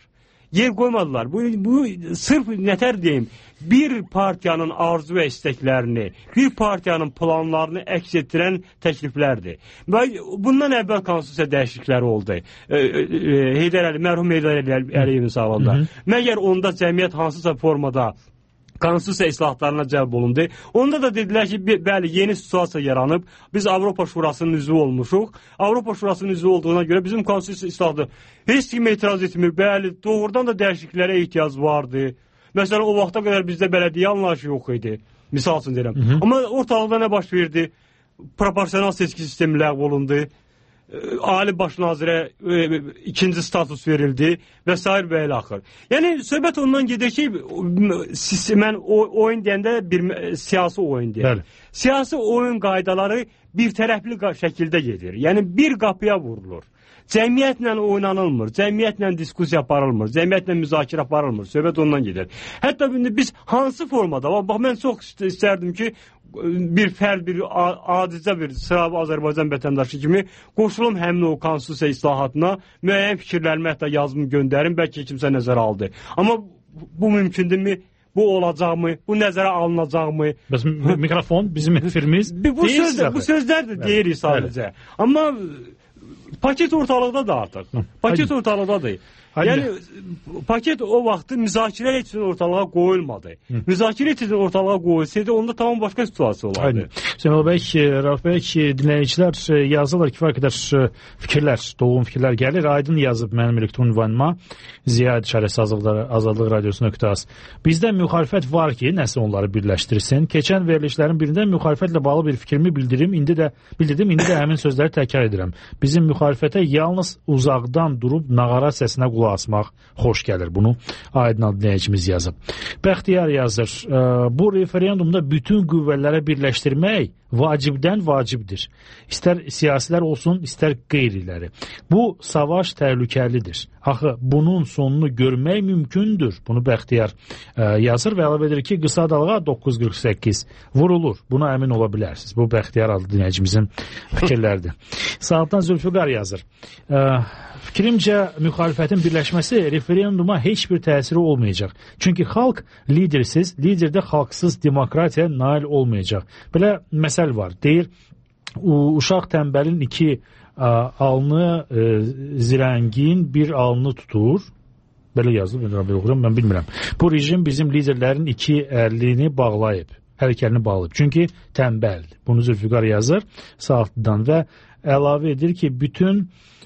Bu sırf nətər deyim, bir partiyanın arzu və istəklərini, bir partiyanın planlarını əks etdirən təkliflərdir. Və bundan əvvəl konstitusiya dəyişiklikləri oldu. Mərhum Heydər Əliyevin sağlığında. Məgər onda cəmiyyət hansısa formada konstitusiya islahatlarına cəlb olundu. Onda da dedilər ki, bəli, yeni situasiya yaranıb. Biz Avropa Şurasının üzvü olmuşuq. Avropa Şurasının üzvü olduğuna görə bizim konstitusiya islahatı heç kim etiraz etmir. Bəli, doğrudan da dəyişikliklərə ehtiyac vardı. Məsələn, o vaxta qədər bizdə bələdiyyə anlayışı yox idi. Misal üçün deyirəm. Amma ortalıqda nə baş verdi? Proporsional seçki sistemi ləğv olundu. Ali Baş Nazirə ikinci status verildi və s. və elə axır. Yəni, söhbət ondan gedir ki, mən oyun deyəndə bir siyasi oyun deyəm. Siyasi oyun qaydaları bir tərəfli şəkildə gedir. Yəni, bir qapıya vurulur. Cəmiyyətlə oynanılmır, cəmiyyətlə diskusiya aparılmır, cəmiyyətlə müzakirə aparılmır. Söhbət ondan gedir. Hətta biz hansı formada, bax mən çox istərdim ki, bir fərd, bir adicə bir sıra Azərbaycan vətəndaşı kimi qoşulum həmin o konstitusiya islahatına, müəyyən fikirlərimi hətta yazımı göndərim, bəlkə kimsə nəzərə aldı. Amma bu mümkündürmü? Bu olacaqmı? Bu nəzərə alınacaqmı? Bəs mikrofon, bizim efirimiz bu sözlər də deyirik sadəcə. Amma paket ortalıqda da artıq. Paket ortalıqdadır. Yəni, paket o vaxtı müzakirə üçün ortalığa qoyulmadı. Müzakirə üçün ortalığa qoyulsaydı, onda tamam başqa situasiya olardı. Səməl bəy, Rauf bəy, dinləyicilər yazırlar ki, fərq qədər fikirlər, doğum fikirlər gəlir. Aydın yazıb mənim elektron ünvanıma Ziyad İşarəsi Azadlıq Radiosu.az. Bizdə müxalifət var ki, nəsə onları birləşdirsin. Keçən verilişlərin birində müxalifətlə bağlı bir fikrimi bildirdim, indi də həmin sözləri təkrar edirəm. Bizim müxalifətə yalnız uzaqdan durub nağara səsinə qulaq asmaq xoş gəlir. Bunu Aydın dinləyicimiz yazıb. Bəxtiyar yazır, bu referendumda bütün qüvvələrə birləşdirmək vacibdir. İstər siyasilər olsun, istər qeyriləri. Bu savaş təhlükəlidir. Axı, bunun sonunu görmək mümkündür. Bunu Bəxtiyar yazır və əlavə edir ki, qısa dalğa 948 vurulur. Buna əmin ola bilərsiniz. Bu Bəxtiyar adlı dinləyicimizin fikirləridir. Saatdan Zülfüqar yazır. Fikrimcə, müxalifətin birləşməsi referenduma heç bir təsiri olmayacaq. Çünki xalq lidersiz, liderdə xalqsız demokratiya nail olmayacaq. Belə məsəl var. Deyir, uşaq təmbəlin 2 alnı, zirəngin bir alnı tutur. Belə yazılır, mən bilmirəm. Bu rejim bizim liderlərin 2 əlini bağlayıb. hərəkəlini bağlayıb. Çünki tənbəldir. Bunu Zülfüqar yazır Saatlıdan və əlavə edir ki, bütün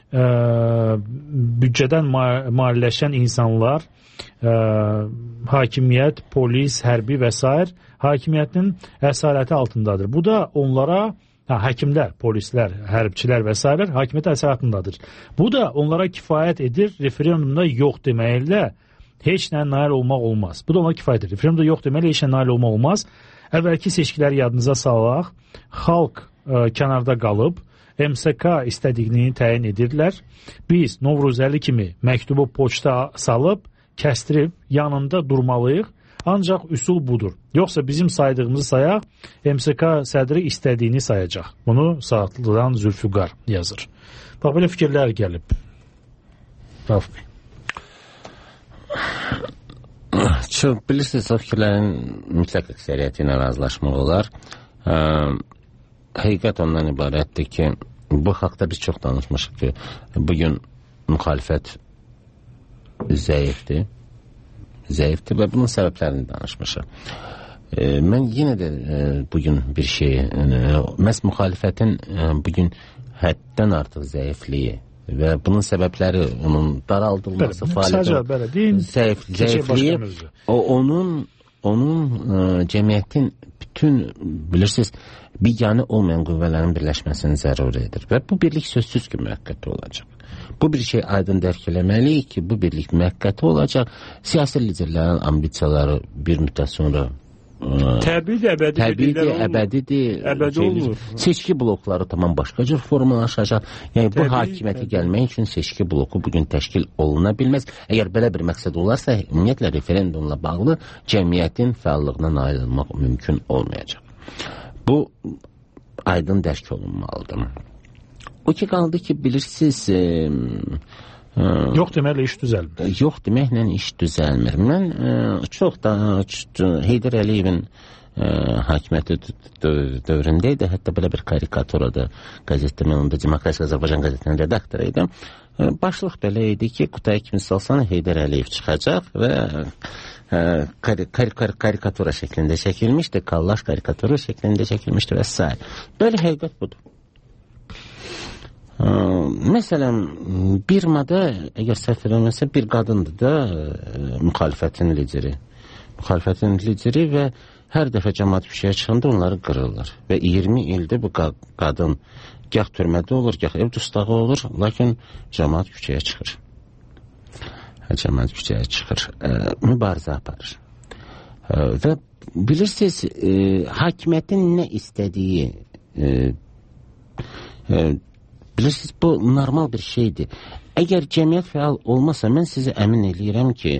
büdcədən maliyyələşən insanlar, hakimiyyət, polis, hərbi və s. hakimiyyətin əsarəti altındadır. Bu da onlara, həkimlər, polislər, hərbçilər və s. hakimiyyət əsarətindədir. Bu da onlara kifayət edir, referendumda yox deməklə heç nə nail olmaq olmaz. Bu da ona kifayət edir. Referendumda yox deməklə heç nə nail olmaq olmaz. Əvvəlki seçkiləri yadınıza salaq, xalq kənarda qalıb, MSK istədiyini təyin edirlər. Biz Novruzəli kimi məktubu poçta salıb, kəstirib, yanında durmalıyıq. Ancaq üsul budur. Yoxsa bizim saydığımızı sayaq, MSK sədri istədiyini sayacaq. Bunu Saatlıdan Zülfüqar yazır. Bax, belə fikirlər gəlib. Rauf Bey. Bilirsiniz, o fikirlərin mütləq əksəriyyəti ilə razılaşmaq olar. Həqiqət ondan ibarətdir ki, bu haqda biz çox danışmışıq ki, bugün müxalifət zəifdir və bunun səbəblərini danışmışıq. Mən yenə də bugün bir şey, məhz müxalifətin bugün həddən artıq zəifliyi və bunun səbəbləri onun daraldılması, zəifliyi, onun cəmiyyətin bütün, bilirsiniz, biganə olmayan qüvvələrin birləşməsini zəruri edir və bu birlik sözsüz ki, müvəqqəti olacaq. Bu bir şey aydın dərk eləməliyik ki, bu birlik müvəqqəti olacaq. Siyasi liderlərin ambisiyaları bir müddət sonra təbii əbədidir. Seçki blokları tamam başqa cür formalaşacaq. Yəni bu hakimiyyəti gəlmək üçün seçki bloku bugün təşkil oluna bilməz. Əgər belə bir məqsəd olarsa, ümumiyyətlə referendumla bağlı cəmiyyətin fəallığına nail olmaq mümkün olmayacaq. Bu aydın dərk olunmalıdır. O ki qaldı ki, bilirsiniz, yox deməklə iş düzəlmir. Yox deməklə iş düzəlmir. Mən çox da Heydər Əliyevin hakimiyyəti dövründə idi. Hətta belə bir karikaturada qəzetdə, mən onda Demokratik Azərbaycan qəzetinin redaktoru idim. Başlıq belə idi ki, qutaya kimi salsan Heydər Əliyev çıxacaq və karikatura şəklində çəkilmişdi, kallaş karikaturu şəklində çəkilmişdi və s. Böyle həqiqət budur. Məsələn, Birmada, əgər səhv eləmirəmsə, bir qadındır da müxalifətin lideri. Müxalifətin lideri və hər dəfə cəmaət küçəyə çıxanda onları qırırlar. Və 20 ildir bu qadın gah türmədə olur, gah ev dustağı olur, lakin cəmaət küçəyə çıxır. Cəmaət küçəyə çıxır, mübarizə aparır. Və bilirsiniz, hakimiyyətin nə istədiyi, bilirsiniz, bu normal bir şeydir. Əgər cəmiyyət fəal olmasa, mən sizi əmin eləyirəm ki,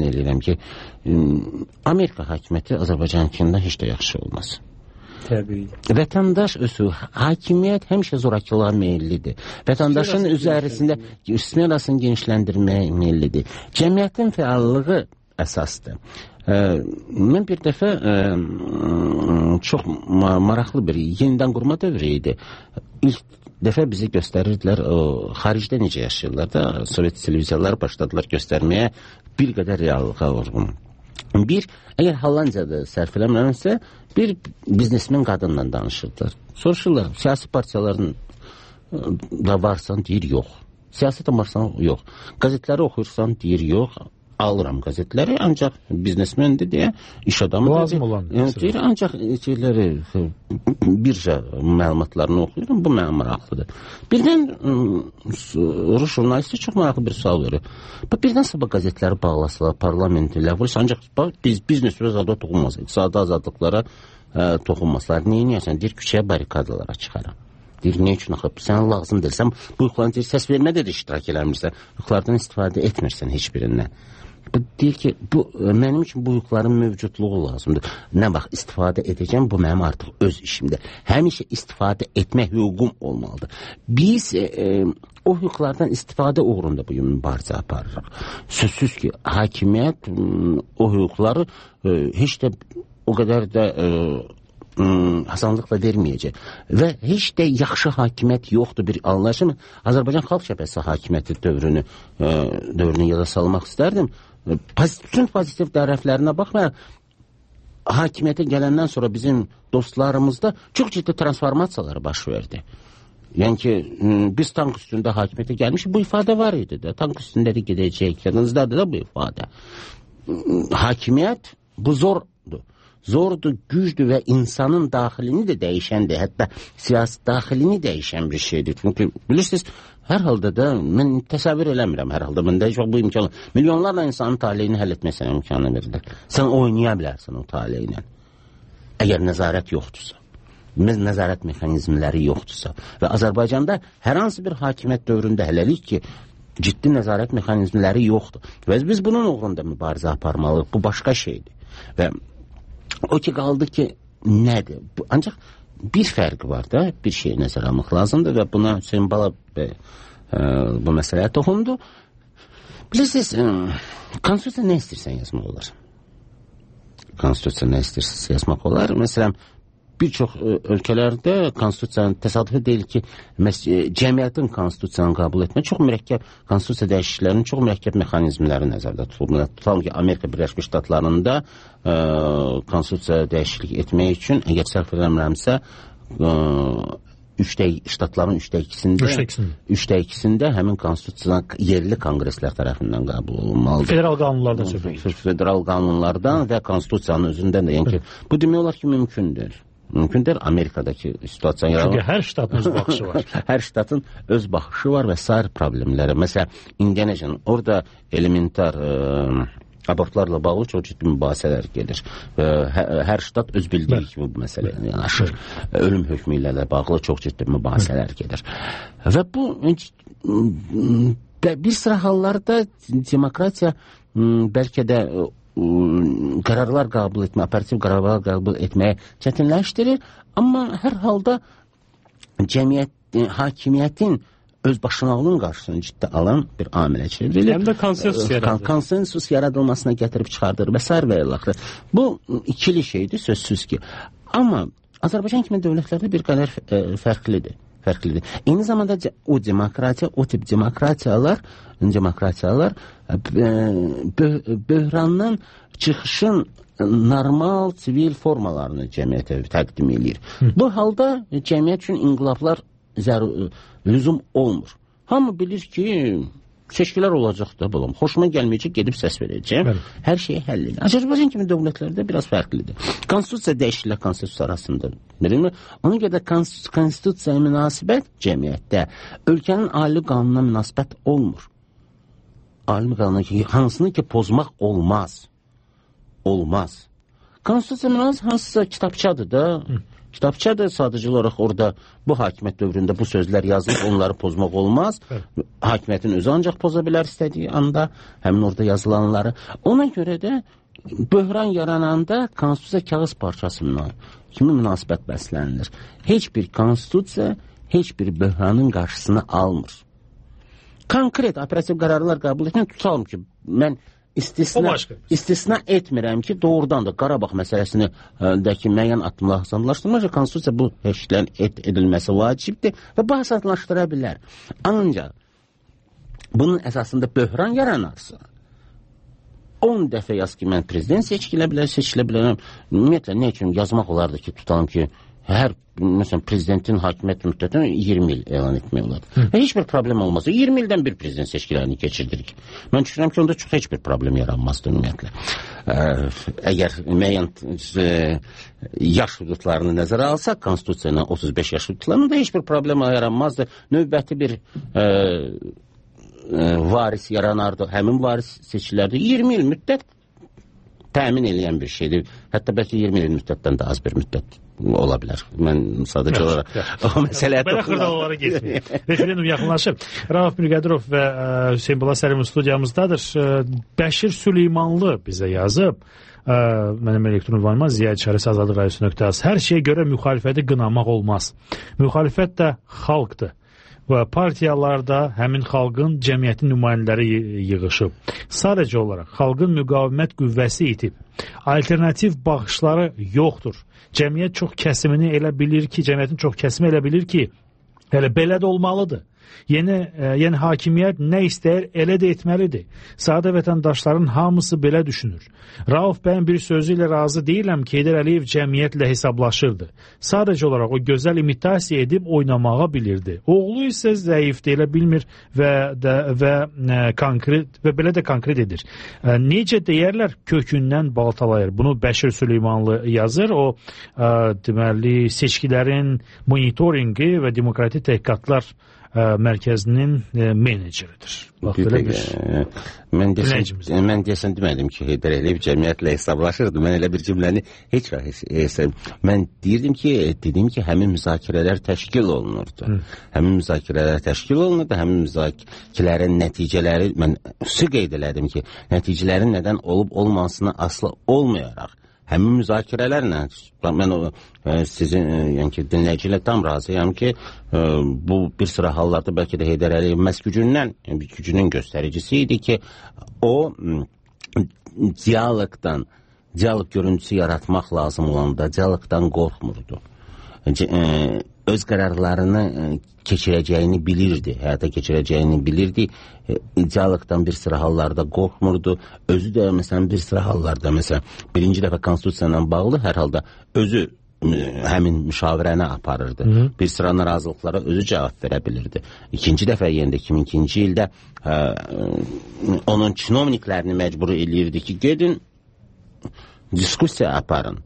Amerika hakimiyyəti Azərbaycankində heç də yaxşı olmaz. Təbii. Vətəndaş özü, hakimiyyət həmişə zorakılığa meyillidir. Vətəndaşın üzərisində smerasını genişləndirməyə meyillidir. Cəmiyyətin fəallığı əsasdır. Mən bir dəfə çox maraqlı bir yenidən qurma dövrü idi. İlk dəfə bizi göstərirdilər, xaricdə necə yaşayırlar da, Sovet televiziyaları başladılar göstərməyə bir qədər reallığa vurğun. Əgər Hollandiyada sərf eləmirəmsə, bir biznesmen qadınla danışırlar. Soruşurlar, siyasi partiyaların da varsan, deyir, yox. Siyasətə varsan, yox. Qəzetləri oxuyursan, deyir, yox. Alıram qəzetləri, ancaq biznesmendir deyə, iş adamı deyir, ancaq bircə məlumatlarını oxuyuram, bu mənim maraqlıdır. Birdən Rus jurnalisti çox maraqlı bir sual verir. Birdən sabah qəzetləri bağlasalar, parlamenti ləğv olsa, ancaq biznes və azadlığa toxunmaz, iqtisadi azadlıqlara toxunmazlar. Neyin yəsən? Deyir, küçəyə barikadalara çıxaram. Deyir, ne üçün axıb? Sənə lazım deyil. Sən bu yuxuların səs vermədə də iştirak eləmirsən. Yuxulardan istifadə etmirsən heç birindən. Deyir ki, mənim üçün bu yuxuların mövcudluğu lazımdır. Nə vaxt istifadə edəcəm, bu mənim artıq öz işimdir. Həmişə istifadə etmək hüququm olmalıdır. Biz o hüquqlardan istifadə uğrunda bugün mübarizə aparırıq. Sözsüz ki, hakimiyyət o hüquqları heç də o qədər də hasanlıqla verməyəcək. Və heç də yaxşı hakimiyyət yoxdur bir anlayışım. Azərbaycan Xalq Cəbhəsi hakimiyyəti dövrünü yada salmaq istərdim. Bütün pozitiv tərəflərinə baxmayaraq, hakimiyyətə gələndən sonra bizim dostlarımızda çox ciddi transformasiyalar baş verdi. Yəni ki, biz tank üstündə hakimiyyətə gəlmişik, bu ifadə var idi də. Tank üstündə də gedəcək, yanınızdadır da bu ifadə. Hakimiyyət bu zordur. Zordur, gücdür və insanın daxilini də dəyişəndir. Hətta siyasi daxilini dəyişən bir şeydir. Çünki bilirsiniz, hər halda da mən təsəvvür eləmirəm, hər halda məndə çox bu imkanı. Milyonlarla insanın taleyini həll etmək sənə imkanı verilir. Sən oynaya bilərsən o taleyi ilə. Əgər nəzarət yoxdursa, nəzarət mexanizmləri yoxdursa və Azərbaycanda hər hansı bir hakimiyyət dövründə hələlik ki, ciddi nəzarət mexanizmləri yoxdur. Və biz bunun uğrunda mübarizə aparmalıyıq. Bu başqa şeydir. Və o ki qaldı ki, nədir? Ancaq bir fərqi var da, bir şeyi nəzərə almaq lazımdır və buna Hüseyin Bala bu məsələyə toxundu. Bilirsiniz, konstitusiya nə istəyirsən yazmaq olar? Konstitusiya nə istəyirsən yazmaq olar? Məsələn, bir çox ölkələrdə konstitusiyanın təsadüfi deyil ki, cəmiyyətin konstitusiyanı qəbul etmək çox mürəkkəb, konstitusiya dəyişikliklərinin çox mürəkkəb mexanizmləri nəzərdə tutulur. Tutalım ki, Amerika Birləşmiş Ştatlarında konstitusiya dəyişiklik etmək üçün, əgər səhv eləmirəmsə, ştatların üçdə ikisində həmin konstitusiyanın yerli konqreslər tərəfindən qəbul olunmalıdır. Federal qanunlardan söhbət. Federal qanunlardan və konstitusiyanın özündən də. Yəni ki, bu demək olar ki, mümkündür. Mümkündür Amerikadakı situasiya yaranır. Çünki hər ştatın öz baxışı var. Hər ştatın öz baxışı var və sair problemləri. Məsələn, İndiyəcən orada elementar abortlarla bağlı çox ciddi mübahisələr gedir. Hər ştat öz bildiyi kimi bu məsələyə yanaşır. Ölüm hökmü ilə də bağlı çox ciddi mübahisələr gedir. Və bu bir sıra hallarda demokratiya bəlkə də qərarlar qəbul etmə, operativ qərarlar qəbul etməyə çətinləşdirir. Amma hər halda hakimiyyətin öz başınalığının qarşısını ciddi alan bir amilə çevrilir. Həm də konsensus yaradılmasına gətirib çıxardır və s. və ilaxır. Bu ikili şeydir, sözsüz ki. Amma Azərbaycan kimi dövlətlərdə bir qədər fərqlidir. Eyni zamanda o tip demokratiyalar böhrandan çıxışın normal sivil formalarını cəmiyyətə təqdim edir. Bu halda cəmiyyət üçün inqilablar lüzum olmur. Hamı bilir ki, seçkilər olacaq da bulam. Xoşuma gəlməyəcək, gedib səs verəcəm. Hər şeyi həll edir. Azərbaycan kimi dövlətlərdə biraz fərqlidir. Konstitusiya dəyişikliklə konstitusiya arasında. Ona görə də konstitusiyaya münasibət cəmiyyətdə ölkənin ali qanununa münasibət olmur. Ali qanuna ki, hansını ki pozmaq olmaz. Konstitusiya münasibət hansısa kitabçadır da. Kitabçadır, sadəcə olaraq orada bu hakimiyyət dövründə bu sözlər yazılıb, onları pozmaq olmaz. Hakimiyyətin özü ancaq poza bilər istədiyi anda, həmin orada yazılanları. Ona görə də böhran yarananda konstitusiya kağız parçasından kimi münasibət bəslənilir. Heç bir konstitusiya, heç bir böhranın qarşısını almır. Konkret operativ qərarlar qəbul etmək, tutalım ki, mən istisna etmirəm ki, doğrudan da Qarabağ məsələsindəki müəyyən addımlar asanlaşdırılır. Konstitusiya bu həşklərin edilməsi vacibdir və bu asanlaşdıra bilər. Ancaq bunun əsasında böhran yaranarsa 10 dəfə yaz ki, mən prezident seçilə bilərəm. Ümumiyyətlə, nə üçün yazmaq olardı ki, tutalım ki, hər məsələn, prezidentin hakimiyyət müddətini 20 il elan etmək olar. Heç bir problem olmaz. 20 ildən bir prezident seçkilərini keçirdirik. Mən düşünürəm ki, onda çox heç bir problem yaranmazdı ümumiyyətlə. Əgər müəyyən yaş hüdudlarını nəzərə alsaq, konstitusiyayla 35 yaş hüdudlarında heç bir problem yaranmazdı. Növbəti bir varis yaranardı. Həmin varis seçkilərdə 20 il müddət təmin edən bir şeydir. Hətta bəlkə 20 il müddətdən də az bir müddət ola bilər. Mən sadəcə olaraq o məsələyə toxunam. Belə xırdalara getməyək. Referendum yaxınlaşıb. Rauf Mirqədirov və Hüseyin Bala Sərimov studiyamızdadır. Bəşir Süleymanlı bizə yazıb. Mənim elektron ünvanıma ziya@azadlıqradiosu.az. Hər şeyə görə müxalifəti qınamaq olmaz. Müxalifət də xalqdır. Və partiyalarda həmin xalqın cəmiyyətin nümayəndələri yığışıb. Sadəcə olaraq xalqın müqavimət qüvvəsi itib. Alternativ baxışları yoxdur. Cəmiyyət çox kəsimini elə bilir ki, cəmiyyətin çox kəsimi elə bilir ki, elə belə də olmalıdır. Yəni hakimiyyət nə istəyir, elə də etməlidir. Sadə vətəndaşların hamısı belə düşünür. Rauf bəyin bir sözü ilə razı deyiləm ki, Heydər Əliyev cəmiyyətlə hesablaşırdı. Sadəcə olaraq o gözəl imitasiya edib oynamağa bilirdi. Oğlu isə zəifdir, elə bilmir və belə də konkret edir. Necə deyərlər, kökündən baltalayır. Bunu Bəşir Süleymanlı yazır. O deməli seçkilərin monitoringi və demokratik təhqiqatlar mərkəzinin meneceridir. Mən deyəsən demədim ki, Heydər Əliyev cəmiyyətlə hesablaşırdı. Mən elə bir cümləni heç vaxt mən dedim ki, həmin müzakirələr təşkil olunurdu. Həmin müzakirələrin nəticələri, mən xüsusi qeyd elədim ki, nəticələrin nədən olub olmasına asılı olmayaraq, həmin müzakirələrlə mən sizin dinləyicilə tam razıyam ki, bu bir sıra hallarda bəlkə də Heydər Əliyev məhz gücünün göstəricisi idi ki, o diyaloq görüntüsü yaratmaq lazım olanda diyaloqdan qorxmurdu. Öz qərarlarını keçirəcəyini bilirdi, həyata keçirəcəyini bilirdi. Diyaloqdan bir sıra hallarda qorxmurdu. Özü də məsələn bir sıra hallarda, məsələn birinci dəfə konstitusiya ilə bağlı hər halda özü həmin müşavirəni aparırdı. Bir sıra narazılıqlara özü cavab verə bilirdi. İkinci dəfə yenə 2002-ci ildə onun çinovniklərini məcbur eləyirdi ki, gedin diskusiya aparın.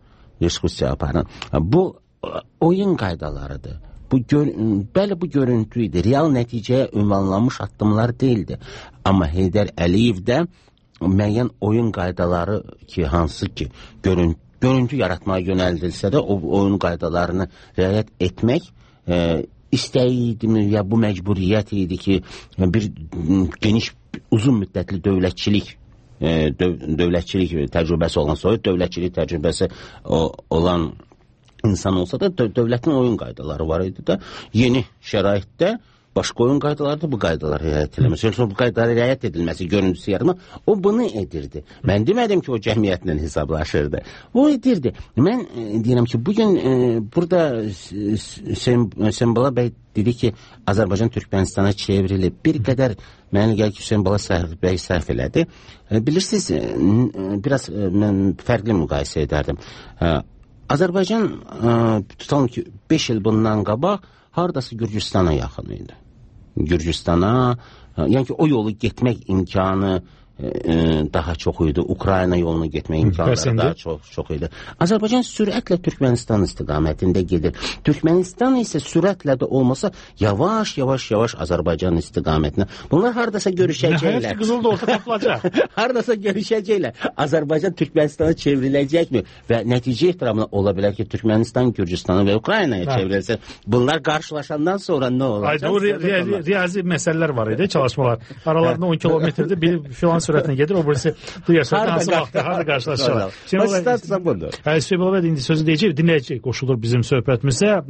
Bu oyun qaydalarıdır. Bəli, bu görüntü idi. Real nəticəyə ünvanlanmış addımlar deyildi. Amma Heydər Əliyevdə müəyyən oyun qaydaları ki, hansı ki, görüntü yaratmaya yönəldilsə də o oyun qaydalarını riayət etmək istəyi idi ya bu məcburiyyət idi ki, bir geniş, uzun müddətli dövlətçilik təcrübəsi olan, soyut dövlətçilik təcrübəsi olan insan olsa da dövlətin oyun qaydaları var idi da, yeni şəraitdə başqa oyun qaydaları da bu qaydaları riayət edilməsi. Yoxsa bu qaydaları riayət edilməsi, görüntüsü yaratma, o bunu edirdi. Mən demədim ki, o cəmiyyətlə hesablaşırdı. O edirdi. Mən deyirəm ki, bugün burada Hüseyin bəy dedi ki, Azərbaycan Türkmenistana çevrilib. Bir qədər mənə gəlir ki, Hüseyin bəy səhv elədi. Bilirsiniz, biraz mən fərqli müqayisə edərdim. Azərbaycan tutalım ki 5 il bundan qabaq hardası Gürcüstana yaxın idi. Gürcüstana, yəni ki o yolu getmək imkanı daha çox idi. Ukrayna yolunu getmək imkanları daha çox idi. Azərbaycan sürətlə Türkmenistan istiqamətində gedir. Türkmenistan isə sürətlə də olmasa yavaş Azərbaycan istiqamətinə. Bunlar hardasa görüşəcəklər. Qızıl da orta tapılacaq. Hardasa görüşəcəklər. Azərbaycan Türkmenistana çevriləcəkmi? Və nəticə ehtiramına ola bilər ki, Türkmenistan Gürcüstana və Ukraynaya çevrilsə. Bunlar qarşılaşandan sonra nə olacaq? O riyazi məsələlər var idi, çalışmalar. Aralarında 10 kilometrdə bir filan sürətlə gedir, o birisi digər hansı vaxtda, harada qarşılaşacaq. Hüseyin bəy indi sözü deyəcək, dinləyəcək, qoşulur bizim söhbətimizə.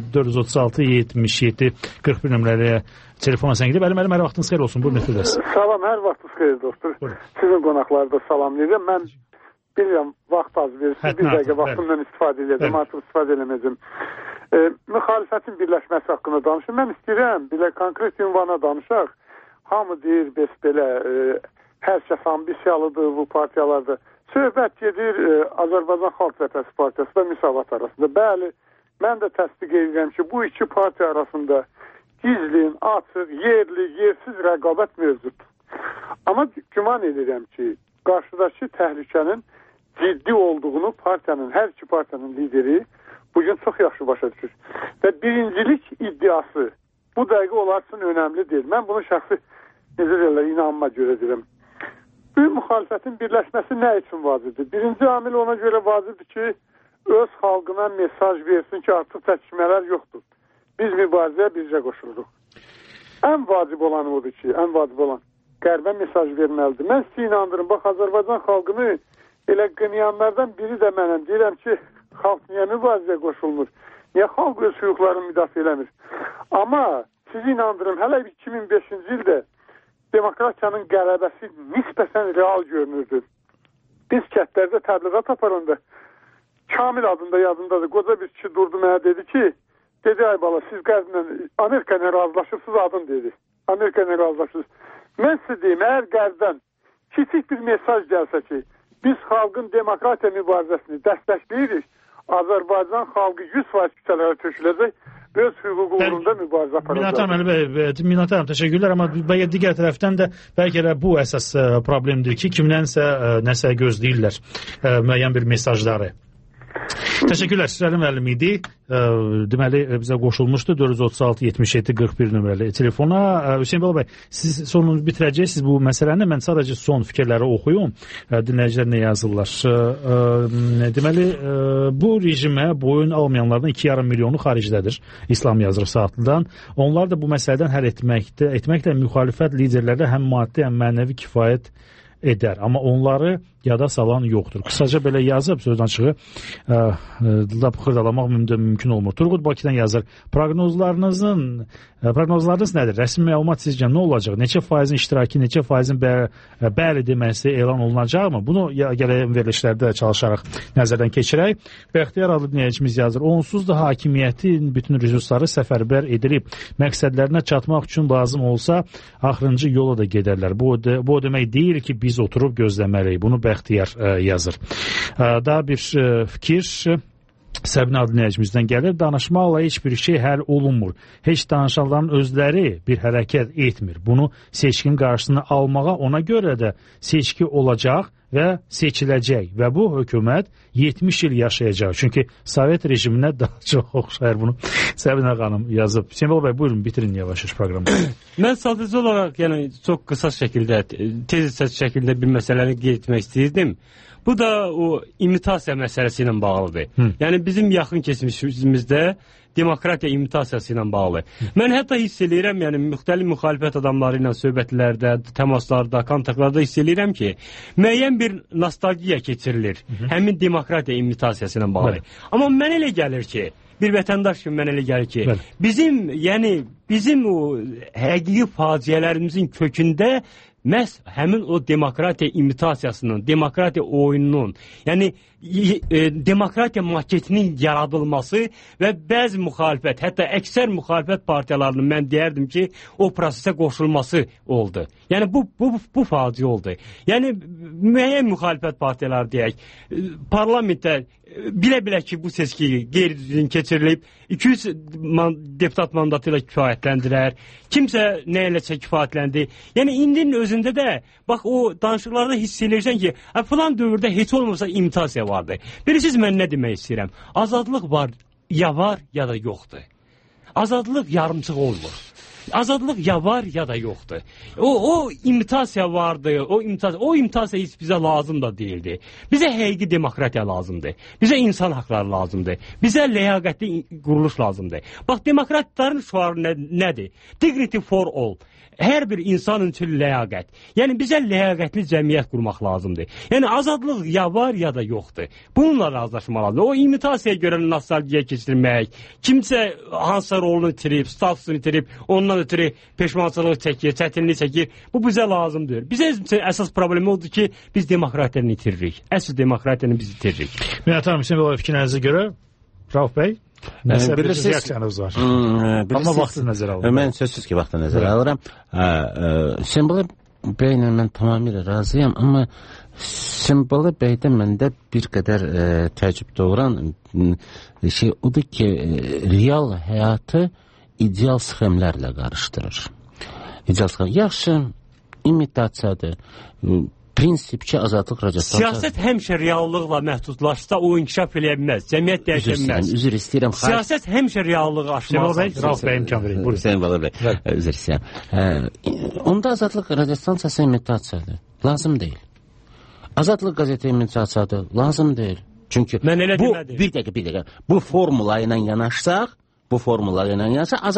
436-77-41 nömrəliyə telefona sən gidib. Əlim, hər vaxtınız xeyir olsun. Buyurun, etdiniz. Salam, hər vaxtınız xeyir dostlar. Sizin qonaqları da salamlayacağım. Mən bilirəm, vaxt az verirsin, bir dəqiqə vaxtımdan istifadə edəcəm, artıq istifadə eləməyəcəm. Müxalifətin birləşməsi haqqında danışım. Mən istəyirəm, belə konkret ünvana danışaq. Hamı deyir, belə hər kəs ambisiyalıdır bu partiyalarda. Söhbət gedir Azərbaycan Xalq Cəbhəsi Partiyası və Müsavat arasında. Bəli, mən də təsdiq edirəm ki, bu iki partiya arasında gizlin, açıq, yerli, yersiz rəqabət mövcuddur. Amma güman edirəm ki, qarşıdakı təhlükənin ciddi olduğunu partiyanın, hər iki partiyanın lideri bugün çox yaxşı başa düşür. Və birincilik iddiası bu dəqiqə onlar üçün önəmli deyil. Mən bunu şəxsi inanma görə deyirəm. Bu müxalifətin birləşməsi nə üçün vacibdir? Birinci amil ona görə vacibdir ki, öz xalqına mesaj versin ki, artıq çəkişmələr yoxdur. Biz mübarizəyə bircə qoşuluruq. Ən vacib olan odur ki, qərbə mesaj verməlidir. Mən sizi inandırım, bax, Azərbaycan xalqını elə qınayanlardan biri də mənəm. Deyirəm ki, xalq niyə mübarizəyə qoşulmur? Niyə xalq öz hüquqlarını müdafiə eləmir? Amma sizi inandırım, hələ 2005-ci ildə demokratiyanın qələbəsi nisbətən real görünürdü. Biz kəndlərdə təbliğat aparanda Kamil adında yadındadır. Qoca bir kişi durdu mənə dedi ki, dedi, ay bala, siz Qərblə, Amerika ilə razılaşırsınız, adın dedi. Amerika ilə razılaşırsınız. Mən sizə deyim, əgər Qərbdən kiçik bir mesaj gəlsə ki, biz xalqın demokratiya mübarizəsini dəstəkləyirik, Azərbaycan xalqı 100% küçələrə töküləcək, öz hüququ uğrunda mübarizə aparacaq. Minat Əli, təşəkkürlər, amma digər tərəfdən də bəlkə də bu əsas problemdir ki, kimdənsə nəsə gözləyirlər müəyyən bir mesajları. Təşəkkürlər, Sirəli müəllim idi. Deməli, bizə qoşulmuşdu 436-77-41 nömrəli telefona. Hüseyin Bala bəy, siz sorunuzu bitirəcəksiniz bu məsələni. Mən sadəcə son fikirləri oxuyum. Dinləyicilər nə yazırlar? Deməli, bu rejimə boyun almayanlardan 2,5 milyonu xaricdədir. İslam yazır Saatlıdan. Onlar da bu məsələdən həll etməklə müxalifət liderləri həm maddi, həm mənəvi kifayət edər. Amma onları yada salan yoxdur. Qısaca belə yazıb, sözdən çığı xırdalamaq mümkün olmur. Turqut Bakıdan yazır. Proqnozlarınız nədir? Rəsmi məlumat sizcə nə olacaq? Neçə faizin iştirakı, neçə faizin bəli deməsi elan olunacaqmı? Bunu gələn verilişlərdə çalışaraq nəzərdən keçirək. Bəxtiyar adlı dinləyicimiz yazır. Onsuz da hakimiyyətin bütün resursları səfərbər edilib. Məqsədlərinə çatmaq üçün lazım olsa axırıncı yola da gedərlər. Bu o demək deyil ki, biz oturub gözləməliyik. Bunu Bəxtiyar yazır. Daha bir fikir Səbin adlı dinləyicimizdən gəlir. Danışmaqla heç bir şey həll olunmur. Heç danışanların özləri bir hərəkət etmir. Bunu seçkin qarşısına almağa ona görə də seçki olacaq və seçiləcək və bu hökumət 70 il yaşayacaq. Çünki Sovet rejiminə daha çox oxşayır bunu. Səbinə xanım yazıb. Hüseyin Bala bəy, buyurun, bitirin yavaş-yavaş proqramı. Mən sadəcə olaraq, yəni çox qısa şəkildə, tez şəkildə bir məsələni qeyd etmək istəyirdim. Bu da o imitasiya məsələsi ilə bağlıdır. Yəni bizim yaxın keçmişimizdə demokratiya imitasiyası ilə bağlı. Mən hətta hiss eləyirəm, yəni müxtəlif müxalifət adamları ilə söhbətlərdə, təmaslarda, kontaktlarda hiss eləyirəm ki, müəyyən bir nostalgiya keçirilir həmin demokratiya imitasiyası ilə bağlı. Amma mən elə gəlir ki, bir vətəndaş kimi mən elə gəlir ki, bizim o həqiqi faciələrimizin kökündə məhz həmin o demokratiya imitasiyasının, demokratiya oyununun, yəni demokratiya maketinin yaradılması və bəzi müxalifət, hətta əksər müxalifət partiyalarının mən deyərdim ki, o prosesə qoşulması oldu. Yəni bu faciə oldu. Yəni müəyyən müxalifət partiyaları deyək, parlamentdə bilə-bilə ki, bu seçki qeyri-düzgün keçirilib, 200 deputat mandatı ilə kifayətləndirər, kimsə nə eləsə kifayətləndi. Yəni indinin özündə də, bax o danışıqlarda hiss edirsən ki, filan dövrdə heç olmasa imitasiya vardı. Bilirsiniz mən nə demək istəyirəm? Azadlıq var ya da yoxdur. Azadlıq yarımçıq olmur. Azadlıq ya var ya da yoxdur. O imitasiya vardı, o imitasiya heç bizə lazım da deyildi. Bizə həqiqi demokratiya lazımdır. Bizə insan haqları lazımdır. Bizə ləyaqətli quruluş lazımdır. Bax, demokratların şüarı nədir? Dignity for all. Hər bir insan üçün ləyaqət. Yəni bizə ləyaqətli cəmiyyət qurmaq lazımdır. Yəni azadlıq ya var ya da yoxdur. Bununla razılaşmaq lazımdır. O imitasiyaya görə nostalgiya keçirmək, kimsə hansısa rolunu itirib, statusunu itirib, ondan ötürü peşmançılıq çəkir, çətinlik çəkir. Bu bizə lazımdır. Bizə əsas problemi odur ki, biz demokratiyanı itiririk. Əsl demokratiyanı biz itiririk. Minət Hanım, Hüseyin Bala fikrinizə görə, Rauf bəy, reaksiyanız var. Amma vaxtı nəzərə alın. Mən sözsüz ki, vaxtı nəzərə alıram. Simbalı bəylə mən tamamilə razıyam, amma Simbalı bəydə məndə bir qədər təəccüb doğuran şey odur ki, real həyatı ideal sxemlərlə qarışdırır. Yaxşı, imitasiyadır. Prinsip ki, azadlıq radiosu. Siyasət həmişə reallıqla məhdudlaşsa o inkişaf eləyə bilməz. Cəmiyyət dəyişə bilməz. Üzr istəyirəm. Siyasət həmişə reallığı aşmaz. Rauf bəy imkan verin. Buyurun. Hüseyin Bala bəy. Üzr istəyirəm. Onda azadlıq radiostansiyası imitasiyadır. Lazım deyil. Azadlıq qəzeti imitasiyadır. Lazım deyil. Çünki bu bir dəqiqə. Bu formula ilə yanaşsaq,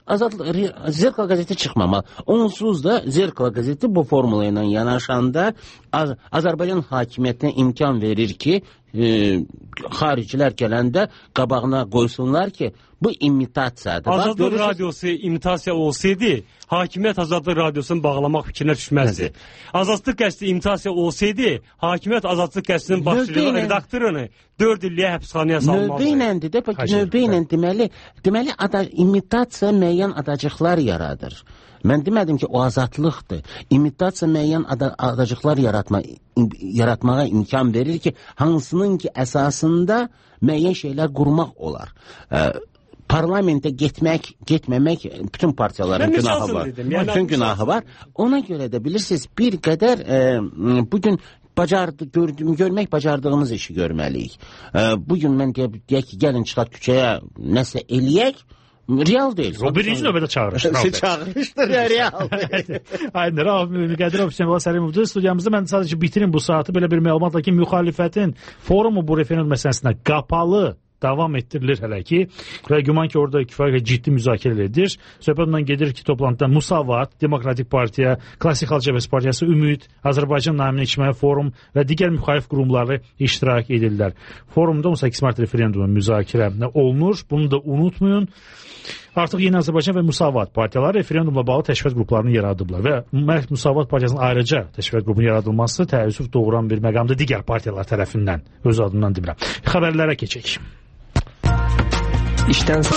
Zerkala qəzeti çıxmamalı. Onsuz da Zerkala qəzeti bu formula ilə yanaşanda Azərbaycan hakimiyyətinə imkan verir ki, xaricilər gələndə qabağına qoysunlar ki, bu imitasiyadır. Azadlıq radiosu imitasiya olsaydı, hakimiyyət Azadlıq radiosunu bağlamaq fikrinə düşməzdi. Azadlıq qəzeti imitasiya olsaydı, hakimiyyət Azadlıq qəzetinin başçılığı redaktorunu 4 illiyə həbsxanaya salmalıdır. Növbə ilə deməli imitasiya müəyyən adacıqlar yaradır. Mən demədim ki, o azadlıqdır. İmitasiya müəyyən adacıqlar yaratmağa imkan verir ki, hansının ki, əsasında müəyyən şeylər qurmaq olar. Parlamentə getməmək bütün partiyaların günahı var. Bütün günahı var. Ona görə də bilirsiniz, bir qədər bugün görmək bacardığımız işi görməliyik. Bugün mən deyək ki, gəlin çıxaq küçəyə nəsə eləyək, real deyil. O birinci növbədə çağırışdır. Çağırışdır, real deyil. Aynen, Müqədir Hüseyin Səlimovdur. Studiyamızda mən sadəcə bitirim bu saatı belə bir məlumatla ki, müxalifətin forumu bu referendum məsələsində qapalı davam ettirilir hələ ki və güman ki orada kifayət ciddi müzakirə edilir. Söhbət ondan gedir ki, toplantıda Musavat, Demokratik Partiya, Klassik Xalq Cəbhəsi Partiyası, Ümid, Azərbaycan naminə İctimai Forum və digər müxalif qurumları iştirak edirlər. Forumda 18 mart referendumu müzakirə olunur. Bunu da unutmayın. Artıq Yeni Azərbaycan və Musavat partiyaları referendumla bağlı təşviqat qruplarını yaradıblar və Musavat partiyasının ayrıca təşviqat qrupunun yaradılması təəssüf doğuran bir məqamda digər partiyalar tərəfindən öz adından demirəm. Xəbərlərə keçək. İşdən